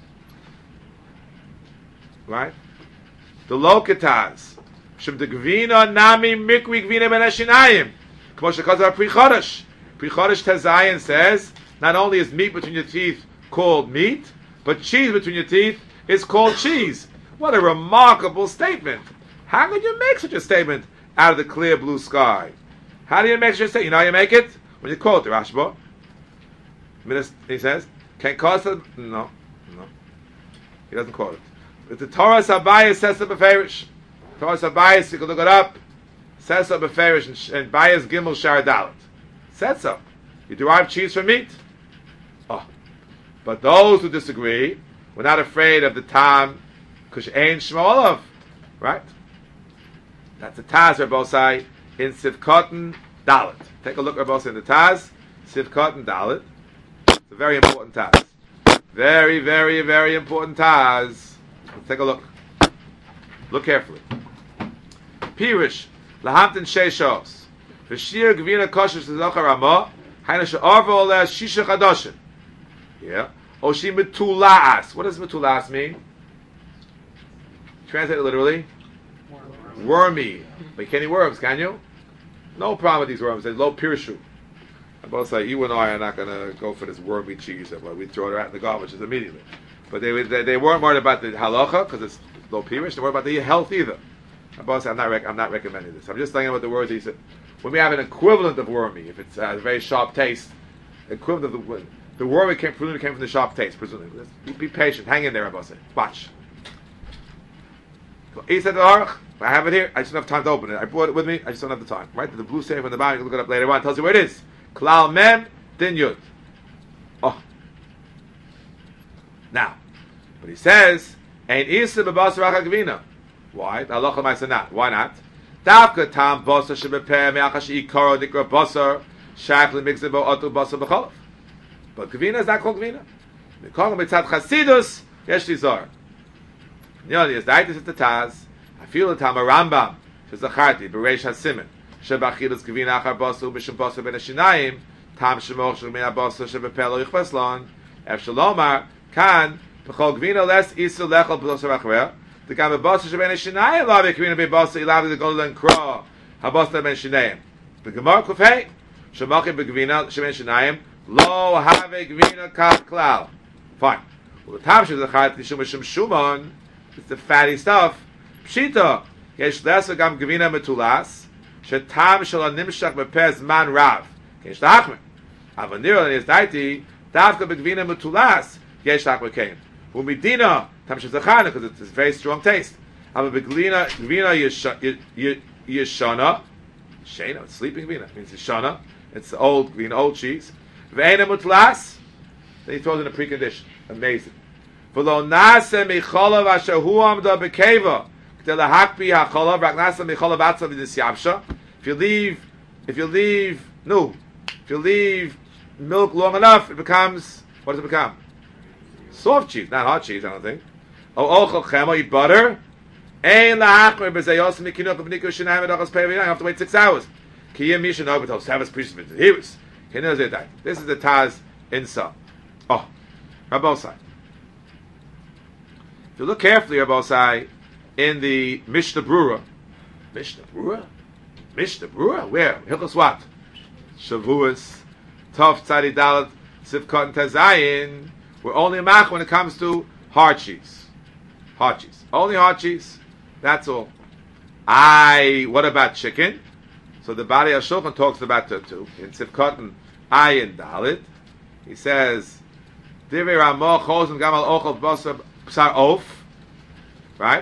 Right? The Lokataz. Shem de Gvina Nami Mikri Gvina Ben Hashinayim. Kmo shekazar Pri Chodesh. Pri Chodesh Tezayin says, not only is meat between your teeth called meat, but cheese between your teeth is called cheese. What a remarkable statement. How could you make such a statement out of the clear blue sky? How do you make such a statement? You know how you make it? When you quote the Rashba. He says, can cause it? No. No. He doesn't quote it. But the Torah Sabayis says to Beferish. Torah Sabayis, you can look it up. Says so Beferish and Bayis Gimel Shar Dalet. Said so. You derive cheese from meat. Oh. But those who disagree, we're not afraid of the tam kush ein shmo olav. Right? That's the Taz Rabbosai in Sivkatan Dalet. Take a look Rabbosai in the Taz, Sivkatan Dalet. It's a very important Taz. Very, very, very important Taz. Let's take a look. Look carefully. Pirish, Lahamtin Sheishos. V'shir Gvina Kosher Shizachar Ramah. Yeah. Oshi metulas. What does metulas mean? Translate it literally. Wormy. Make any worms, can you? No problem with these worms. There's low pirshu. I both say you and I are not going to go for this wormy cheese that we throw it out in the garbage immediately. But they, they they weren't worried about the halacha because it's low pirish. They weren't about the health either. I both say I'm not rec- I'm not recommending this. I'm just thinking about the words he said. When we have an equivalent of wormy, if it's uh, a very sharp taste, equivalent of the the wormy came, presumably came from the sharp taste. Presumably, be, be patient. Hang in there, I both say. Watch. He said, I have it here. I just don't have time to open it. I brought it with me. I just don't have the time. Right? The blue safe on the bottom. You can look it up later on. It tells you where it is. Klal mem din yud. Oh. Now, but he says, "Ein isa bebasar achagvina." Why? The halacha might say not. Why not? Davka tam basar shebepeh me'achash ikaro dikra basar shach lemixed bo otu basar b'chalav. But gvina is not called gvina. We call him mitzad chasidus yesh lizar. You know, the Yisdaitis is the Taz. I feel the Tama Rambam. Shezacharti, Bereish HaSimen. Shebachilus Gevina Achar Basu, Bishim Basu Ben HaShinayim. Tam Shemoch Shemina Basu, Shebepelo Yichpaslon. Ef Shalomar, Kan, Bechol Gevina Les Isu Lechol Basu Achrer. The Gam Basu Sheben HaShinayim, Lavi Gevina Be Basu, Ilavi the Golden Crow. Habasu Ben Shinayim. The Gemara Kufay. Shemachim Be Gevina Sheben Shinayim. Lo Have Gevina Kal Klal. Fine. Well, the Tam Shezacharti, Shumashim Shumon. It's the fatty stuff. Pshita, yesh lesa gam gevina metulas, shetam shel nimshach bepez man rav. Yesh lachmer. Avanir and his daiti, davka begvina metulas, yesh lachmer came. Umidina, tam shezachana, because it's a very strong taste. Ava beglina gevina yeshana, shena, it's sleeping gevina, means yeshana, it's old green, old cheese. Ve'ena metulas, then he throws in a precondition. Amazing. V'lo nase micholav asher hu amda bekeva k'tel lahakpi hacholav rak nase micholav atzav v'nisyavsha. If you leave, if you leave, no, if you leave milk long enough, it becomes, what does it become? Soft cheese, not hard cheese, I don't think. O ochel chemo, eat butter. Ein lahakmer b'zayos mikinot b'niku shinayim v'dachas pei v'yinayim. You have to wait six hours. Kiyim misha no b'tov seves precious b'tov. He was. This is the Taz Insa. Oh, Rabbosai. If you look carefully, Rabbosai, in the Mishnah Brura, Mishnah Brura? Mishnah Brura? Where? Hilchos what? Shavuos, Tov Tzadi Dalet, Sivkot and Tazayin. We're only mach when it comes to hard cheese. Hard cheese. Only hard cheese. That's all. I, what about chicken? So the Bari HaShulchan talks about that too. In Sivkot and Ayin Dalet, he says, Divrei Ramah Chosem Gamal Ochel Basar Psar Oaf, right?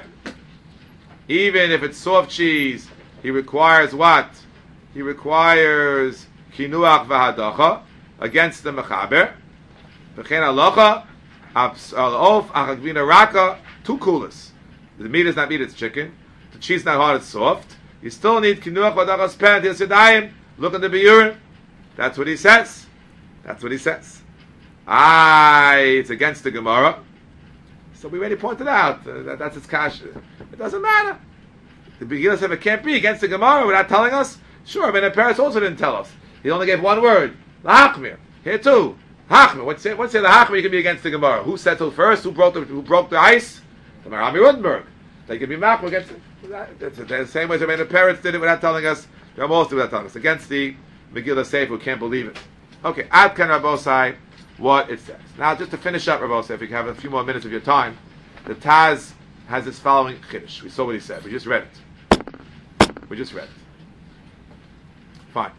Even if it's soft cheese, he requires what? He requires kinuach v'hadacha against the mechaber. V'chein halacha al oaf achagvina raka two kulas. The meat is not meat; it's chicken. The cheese is not hard; it's soft. You still need kinuach v'hadacha's pen. Yisudayim. Look at the biurim. That's what he says. That's what he says. Ah, it's against the Gemara. So we already pointed out uh, that that's its kasha. It doesn't matter. The beginner said it can't be against the Gemara without telling us. Sure, Ben Peretz also didn't tell us. He only gave one word. Lahachmir. Here too. Hachmir. What's say? What's say the Hachmir can be against the Gemara? Who settled first? Who broke the Who broke the ice? The Marami Rudenberg. They can be Machmir against the, the same way as Ben Peretz did it without telling us. They're most without telling us against the Megillah Sefer who can't believe it. Okay, Ad Kan Rabbosai. What it says. Now, just to finish up, Rabbosai, if you have a few more minutes of your time, the Taz has this following chiddush. We saw what he said. We just read it. We just read it. Fine.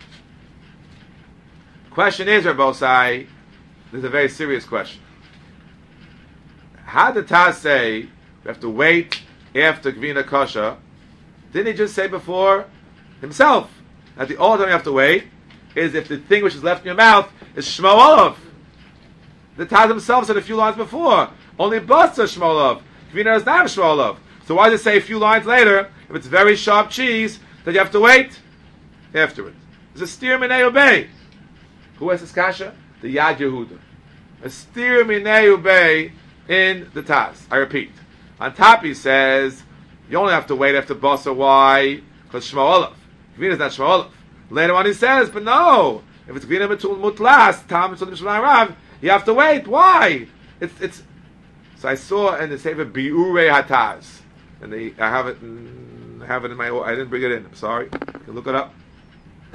Question is, Rabbosai, this is a very serious question. How did the Taz say we have to wait after Gvina Kosher? Didn't he just say before himself that the only time you have to wait is if the thing which is left in your mouth is Shmo Olav? The Taz himself said a few lines before, only Basa Shmo Olav. Gvina does not have Shmo Olav. So why does it say a few lines later, if it's very sharp cheese, that you have to wait afterwards? There's a steer minei ubei. Who has this kasha? The Yad Yehuda. A steer minei ubei in the Taz. I repeat. On top he says, you only have to wait after Basa. Why? Because Shmo Olav. Gvina is not Shmo Olav. Later on he says, but no, if it's Gvina Mutlas, Tam Mishlan Rav, you have to wait. Why? It's it's. So I saw in the Sefer Biurei Hataz, and they, I have it, in, I have it in my. I didn't bring it in. I'm sorry. You can look it up. I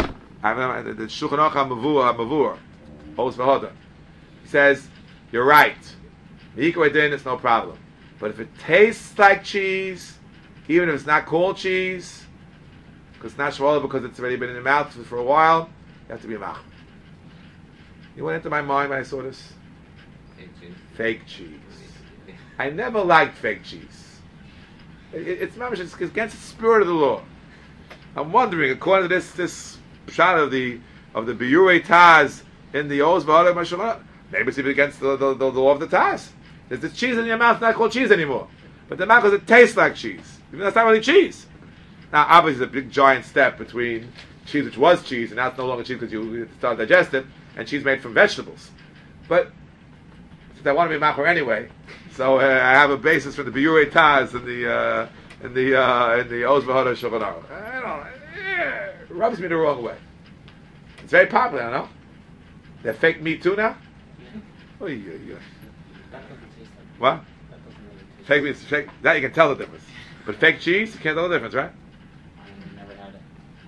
I have the Shulchan Aruch HaMavur, HaMavur, Os V'Hoda. He says, you're right. Mikra din, it's no problem. But if it tastes like cheese, even if it's not called cheese, because it's not shvola, because it's already been in your mouth for a while, you have to be a mach. You went into my mind when I saw this? Fake cheese. Fake cheese. I never liked fake cheese. It, it, it's, it's against the spirit of the law. I'm wondering, according to this this shot of the of the Biurei Taz in the Oz V'Hara Mashallah, maybe it's even against the, the, the, the law of the Taz. There's the cheese in your mouth not called cheese anymore. But the mouth because it tastes like cheese. Even though it's not really cheese. Now, obviously, it's a big giant step between cheese which was cheese, and now it's no longer cheese because you start to digest it, and cheese made from vegetables. But since I want to be machor anyway, so uh, I have a basis for the Biurei Taz and the uh, in the uh, in the Oz V'Hara Shulchan Aruch. I don't. Eh, it rubs me the wrong way. It's very popular, I know. They're fake meat too now. Oh yeah, yeah. That doesn't taste like. What? That doesn't really taste. Fake meat, fake. That you can tell the difference. But fake cheese, you can't tell the difference, right? I've never had it.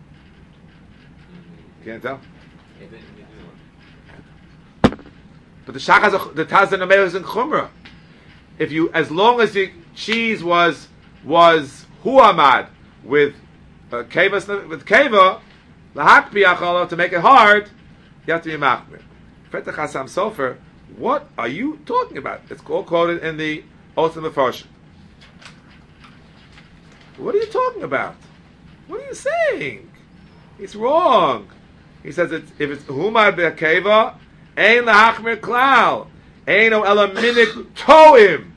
You can't tell. They did- they do. But the shach has a, the taz and is in chumrah. If you, as long as the cheese was was huamad with uh, keva with keva, lahakpi achala, to make it hard, you have to be machmir. Fetach Hasam Sofer, what are you talking about? It's all quoted in the Otzim Mefarshim. What are you talking about? What are you saying? It's wrong. He says it's, if it's humad be'akeva, ein lahachmir klal, ein o ela minik toim.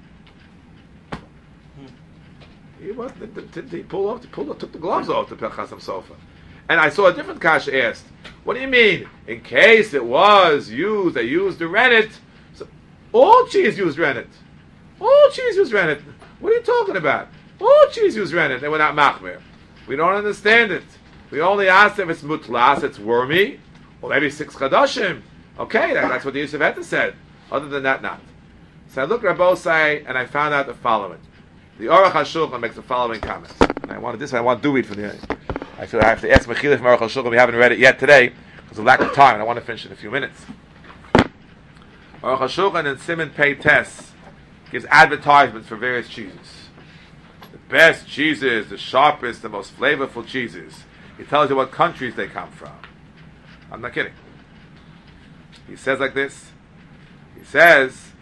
He was he pulled off, he pulled off, took the gloves off to Pechasam Sofa. And I saw a different kasha asked, what do you mean? In case it was used, they used the rennet. So all cheese used rennet. All cheese used rennet. What are you talking about? All cheese used rennet. They were not machmir. We don't understand it. We only asked if it's mutlas, it's wormy, or maybe six chadashim. Okay, that, that's what the Yosef Heta said. Other than that, not. So I looked at Rabosai and I found out the following. The Aruch HaShulchan makes the following comments. And I wanted this, I want to do it for the. I feel I have to ask Mechila from Aruch HaShulchan. We haven't read it yet today because of lack of time, and I want to finish in a few minutes. Aruch HaShulchan and Simon Pei Tes gives advertisements for various cheeses. The best cheeses, the sharpest, the most flavorful cheeses. He tells you what countries they come from. I'm not kidding. He says like this. He says.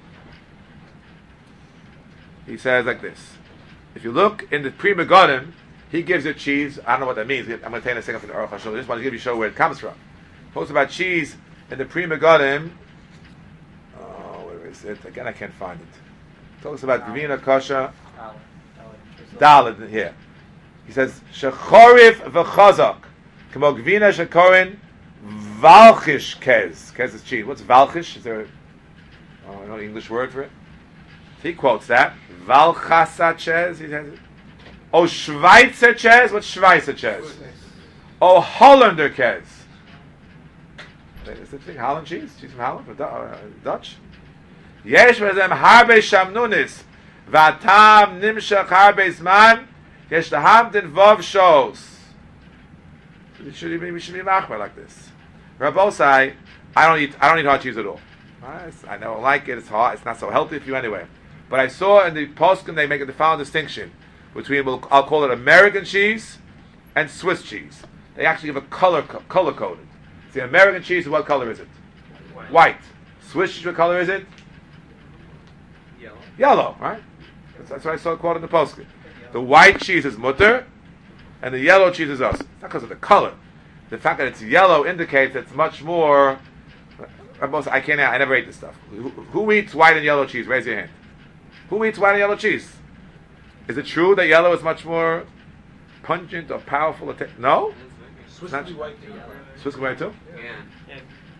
He says like this. If you look in the Pri Megadim, he gives you cheese. I don't know what that means. I'm going to take a second from the Aruch HaShulchan. I just want to give you show where it comes from. He talks about cheese in the Pri Megadim. Oh, where is it? Again, I can't find it. He talks about Gvina Kosher. Dalet here. He says Shechorif v'chazak kamo Gvina shekorin valchish kez. Kez is cheese. What's valchish? Is there a, oh, no English word for it? He quotes that. Valchasa chez. He says it. Oh, Schweizer chez. What's Schweizer chez? Oh, Hollander chez. Is the thing Holland cheese? Cheese from Holland? From uh, Dutch? Yesh v'zem harbe shamnunis v'atam nimshach harbe zman yesh laham din vov shows. We should be we should be machmer like this. Rabosai, I don't eat I don't eat hard cheese at all. I, I don't like it. It's hard. It's not so healthy for you anyway. But I saw in the poskim they make a defined distinction between, I'll call it American cheese and Swiss cheese. They actually give a color color coded. See, American cheese, what color is it? White. White. Swiss cheese, what color is it? Yellow. Yellow, right? That's, that's what I saw quoted in the poskim. The white cheese is mutter, and the yellow cheese is us. It's not because of the color. The fact that it's yellow indicates it's much more. I can't. I never ate this stuff. Who, who eats white and yellow cheese? Raise your hand. Who eats white and yellow cheese? Is it true that yellow is much more pungent or powerful? No? Swiss Not- can be white too. Swiss can be white too? Yeah.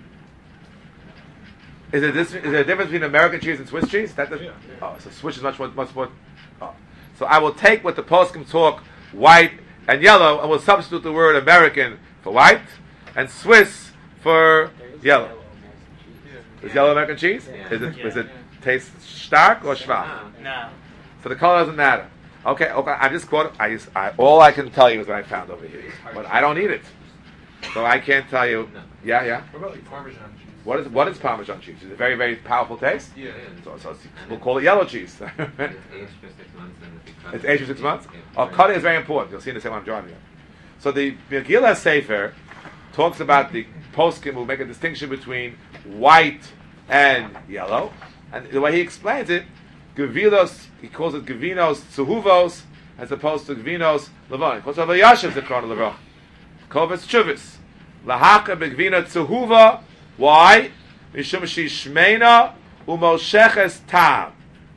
Is it this? Is there a difference between American cheese and Swiss cheese? That doesn't. Yeah. Oh, so Swiss is much more, much more. Oh. So I will take what the poskim talk white and yellow, and we'll substitute the word American for white and Swiss for yellow. Is yellow American cheese? Yeah. Is it? Yeah. Is it taste stark or schwach? No. So the color doesn't matter. Okay, okay. I just quote. I just. I, all I can tell you is what I found over here, but I don't eat it. So I can't tell you. No. Yeah, yeah. What about like Parmesan cheese? What is what is Parmesan cheese? Is it very very powerful taste? Yeah. So, so it's, we'll call it yellow cheese. It's aged for six months, and if you cut It's it, aged for six months. yeah, Oh, right. cutting is very important. You'll see in the same one I'm drawing here. So the Megillah Sefer talks about the poskim who make a distinction between white and yellow, and the way he explains it, Gavilos, he calls it Gavinos Tzuhuvos, as opposed to Gavinos Levon. He calls it Vayashav Zikron Levon. Kovetz Chuvis. Lahaka Begvina Tzuhuva. Why? Mishum Shi Shmeina Umosheches Tam.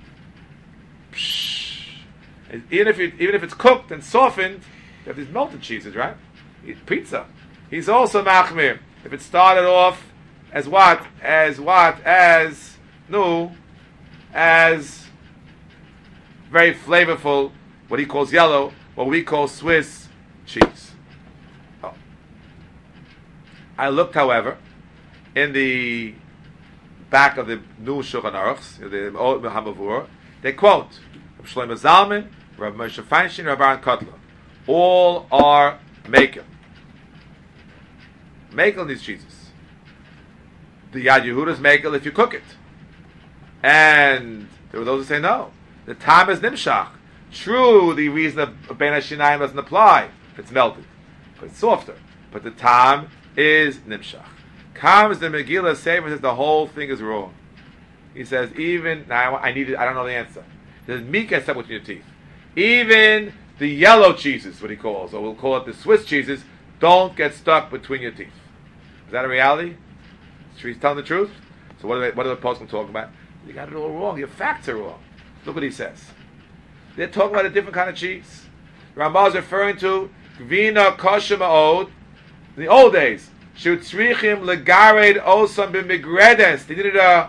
And even if it, even if it's cooked and softened, you have these melted cheeses, right? Eat pizza. He's also machmir. If it started off as what? As what? As no, as very flavorful, what he calls yellow, what we call Swiss cheese. Oh. I looked, however, in the back of the new Shulchan Aruchs, the old Hamavur, they quote Rav Shlomo Zalman, Rav Moshe Feinstein, Rav Aaron Kotler. All are makel. Makel these cheeses. The Yad Yehuda is makel if you cook it. And there were those who say no. The tam is nimshach. True, the reason of Ben HaShinayim doesn't apply if it's melted, but it's softer. But the tam is nimshach. Comes the Megillah Sefer says the whole thing is wrong. He says even now I need it, I don't know the answer. The meat gets stuck between your teeth. Even the yellow cheeses, what he calls, or we'll call it the Swiss cheeses, don't get stuck between your teeth. Is that a reality? He's telling the truth. So what are they, what are the poskim talking about? You got it all wrong. Your facts are wrong. Look what he says. They're talking about a different kind of cheese. Ramah is referring to Gvina Kosher Ma'od. In the old days, Shutzrichim Legared Osam B'Migredes. They needed a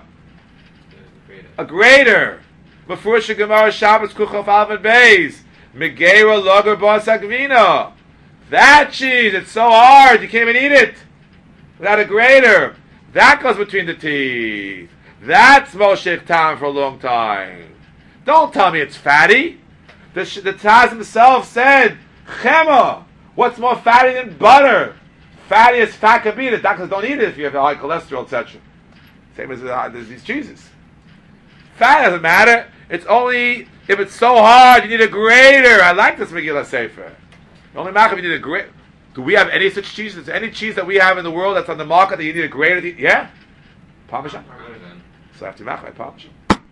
a grater. Before Gemara Shabbos Kuchof Alvin Beis. Megera Lager Bas Gvina. That cheese, it's so hard, you can't even eat it without a grater. That goes between the teeth. That's Moshe time for a long time. Don't tell me it's fatty. The, the Taz himself said, Chema, what's more fatty than butter? Fatty as fat can be. The doctors don't eat it if you have high cholesterol, et cetera. Same as uh, there's these cheeses. Fat doesn't matter. It's only if it's so hard, you need a grater. I like this Megillah Sefer. The only matter if you need a grater. Do we have any such cheeses? Is there any cheese that we have in the world that's on the market that you need a grater to eat? Yeah? Parmesan? Parmesan. So I have to make my Parmesan.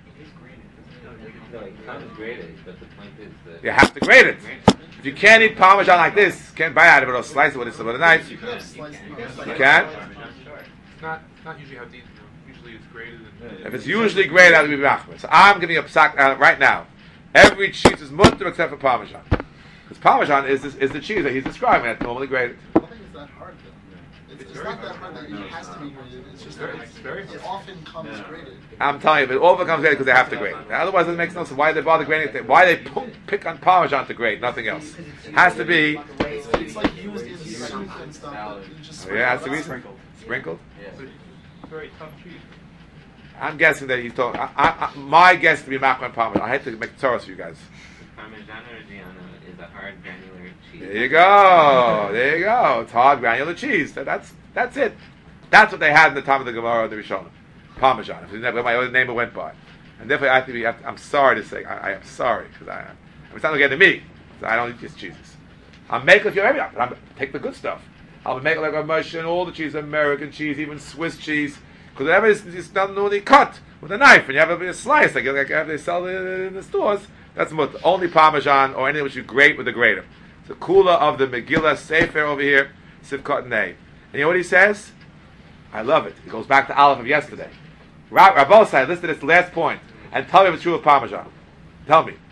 No, it comes grated, but the point is that You have to grate it. If you can't eat Parmesan like this, can't bite out of it or slice it with a, with a knife. You could have sliced it. You can? It's not, it's not usually how it's eaten. though. Usually it's grated and If it's usually grated, I'll be machmir. So I'm giving you a psak uh, right now. Every cheese is mutter except for Parmesan. Because Parmesan is this, is the cheese that he's describing that's normally grated. I don't think it's that hard though. It's, it's very not that hard. hard that it has to be graded. It's just Very- that it's very it hard. often comes graded. I'm telling you, it all becomes grated because they have to grate it. Otherwise, it makes no sense. Why they bother grading it? Why they p- pick on Parmesan to grate, nothing else? Has to be. It's, it's like used in soup and stuff. But you just Oh, yeah, that's the sprinkle reason. it. Sprinkled. it's a very tough cheese. I'm guessing that he's talking. I, I, I, my guess is to be machmir and Parmesan. I hate to make Torahs for you guys. Parmesan Reggiano is a hard granular cheese. There you go. There you go. It's hard granular cheese. That, that's that's it. That's what they had in the time of the Gemara and the Rishonim. Parmesan. If never, my other name it went by, and therefore I think we have to, I'm sorry to say I, I am sorry because I, I mean, it's not getting to me. So I don't eat these cheeses. I'm making if you're every. I'm take the good stuff. I'll make like a mush and all the cheese, American cheese, even Swiss cheese. Because whatever is, is done only cut with a knife, and you have a, a slice like, like they sell it in the stores. That's mut. Only Parmesan or anything which you grate with a grater. It's the kula of the Megillah Sefer over here, Sivkot Nei. And you know what he says? I love it. He goes back to Aleph of yesterday. Rabbosai, listen to this last point, and tell me if it's true of Parmesan. Tell me.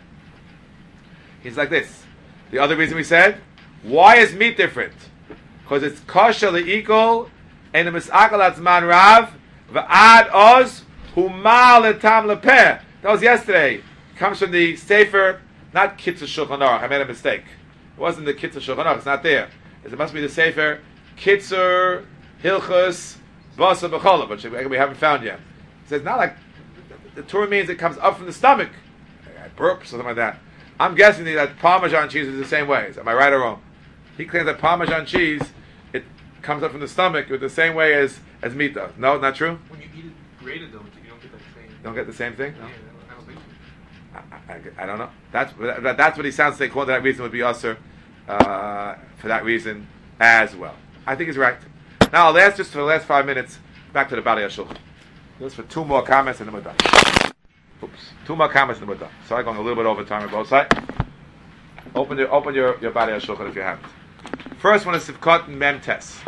He's like this. The other reason we said, why is meat different? Because it's kosher le'ikol, and the mis'akalat zman rav, v'ad oz, humal etam lepeh. That was yesterday. It comes from the Sefer, not Kitzur Shulchan Aruch. I made a mistake. It wasn't the Kitzur Shulchan Aruch. It's not there. It must be the Sefer Kitzur Hilchus Basa B'cholah, which we haven't found yet. It says not like the Torah means it comes up from the stomach. I burp, something like that. I'm guessing that Parmesan cheese is the same way. Am I right or wrong? He claims that Parmesan cheese, it comes up from the stomach with the same way as as meat does. No, not true. When you eat it grated though, you don't get that same. Don't get the same thing. Yeah, No? I don't think so. I, I, I don't know. That's that, that's what he sounds like. For that reason, would be usher uh, for that reason as well. I think he's right. Now, I'll ask just for the last five minutes. Back to the Bali Shulchan. Just for two more comments and then we're done. Oops, two more comments and then we're done. Sorry, going a little bit over time on both sides. Open your open your your Bali Shulchan if you haven't. First one is Sivkot and Memtes.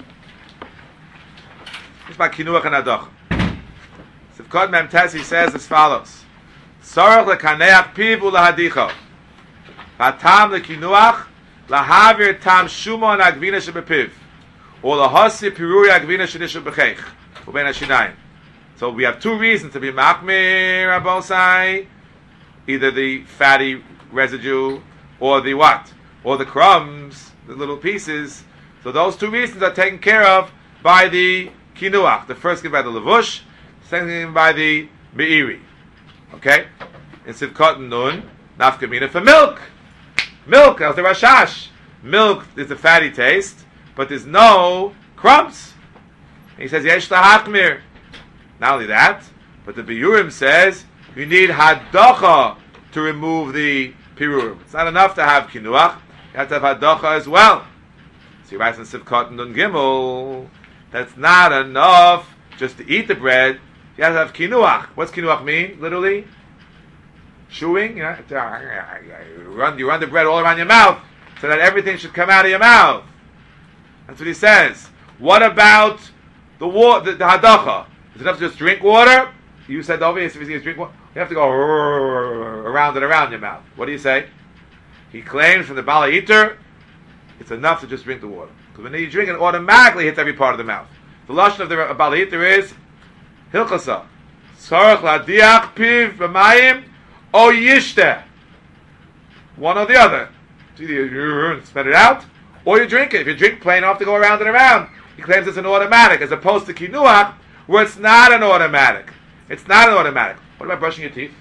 This is by Kinuach and Adoch. Sivkot Memtes, he says as follows. Sorach lekaneach piv ulahadicho. Hatam lekinuach lahavir tam shumon agvina shebepiv. Or lahasi piruri agvina shedishu b'cheich. Uben hashinayim. So we have two reasons to be machmir abosai. Either the fatty residue or the what? Or the crumbs, the little pieces. So those two reasons are taken care of by the kinuach. The first given by the levush, the second given by the meiri. Okay? In Sivkot Nun, nafkamina for milk. Milk, that's the Rashash. Milk is a fatty taste, but there's no crumbs. And he says, Yesh lahachmir. Not only that, but the Biurim says, you need hadocha to remove the pirurim. It's not enough to have kinuach, you have to have hadocha as well. So he writes in Sivkot Nun Gimel, that's not enough just to eat the bread, you have to have kinuach. What's kinuach mean, literally? Chewing, you, know, you, run, you run the bread all around your mouth so that everything should come out of your mouth. That's what he says. What about the water, the, the hadacha? Is it enough to just drink water? You said the obvious, if you drink water, you have to go around and around your mouth. What do you say? He claims from the Bala Eater, it's enough to just drink the water. Because when you drink it, automatically hits every part of the mouth. The lashon of the Bala Eater is hilchasa. Sarach ladiach piv b'mayim o yishteh. One or the other. It's either you spit it out, or you drink it. If you drink plain, you have to go around and around. He claims it's an automatic, as opposed to kinuach, where it's not an automatic. It's not an automatic. What about brushing your teeth?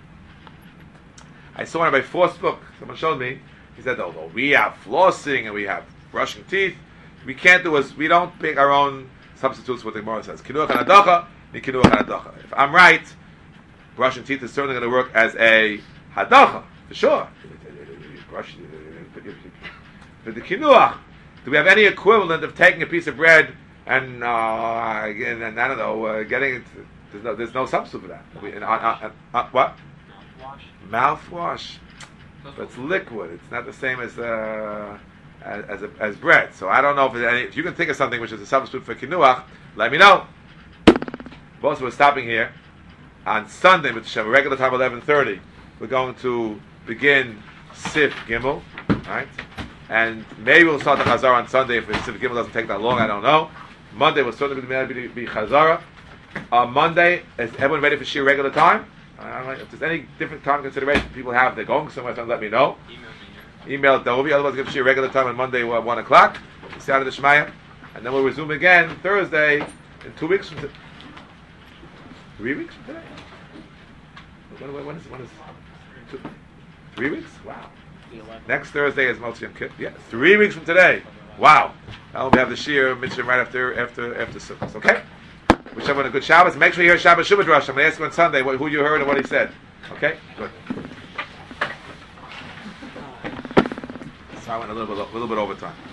I saw in my fourth book, someone showed me, he said, oh, well, we have flossing and we have brushing teeth. We can't do is, we don't pick our own substitutes for what the Gemara says. Kinuach and adacha, ni kinuach and adacha. If I'm right, brushing teeth is certainly going to work as a hadacha, for sure. Brush, but the kinuach, do we have any equivalent of taking a piece of bread and, uh, again, and I don't know, uh, getting it, there's no, there's no substitute for that. We, uh, uh, uh, what? Mouthwash. Mouthwash. But it's liquid. It's not the same as uh, as as, a, as bread. So I don't know if, any, if you can think of something which is a substitute for kinuach. Let me know. Both we're stopping here on Sunday, which is a regular time eleven thirty. We're going to begin Sif Gimel, right? And maybe we'll start the Chazara on Sunday if Sif Gimel doesn't take that long. I don't know. Monday will certainly be, be, be Chazara. On uh, Monday, is everyone ready for Shir regular time? I don't know if there's any different time consideration people have. They're going somewhere, so let me know. Email me. Email it Dovi. Otherwise, give Shir regular time on Monday at one o'clock. Saturday the Shemaya, and then we'll resume again Thursday in two weeks from today. Three weeks from today. When, when, when is when is two, three weeks? Wow. Next Thursday is Motzi Yom Kippur. Yeah, three weeks from today. Wow. Now we have the Shir Mitzvah right after after after Sukkot. Okay. Wish everyone a good Shabbos. Make sure you hear Shabbos Shubad Rosh. I'm going to ask you on Sunday what, who you heard and what he said. Okay? Good. So I went a little bit, a little bit over time.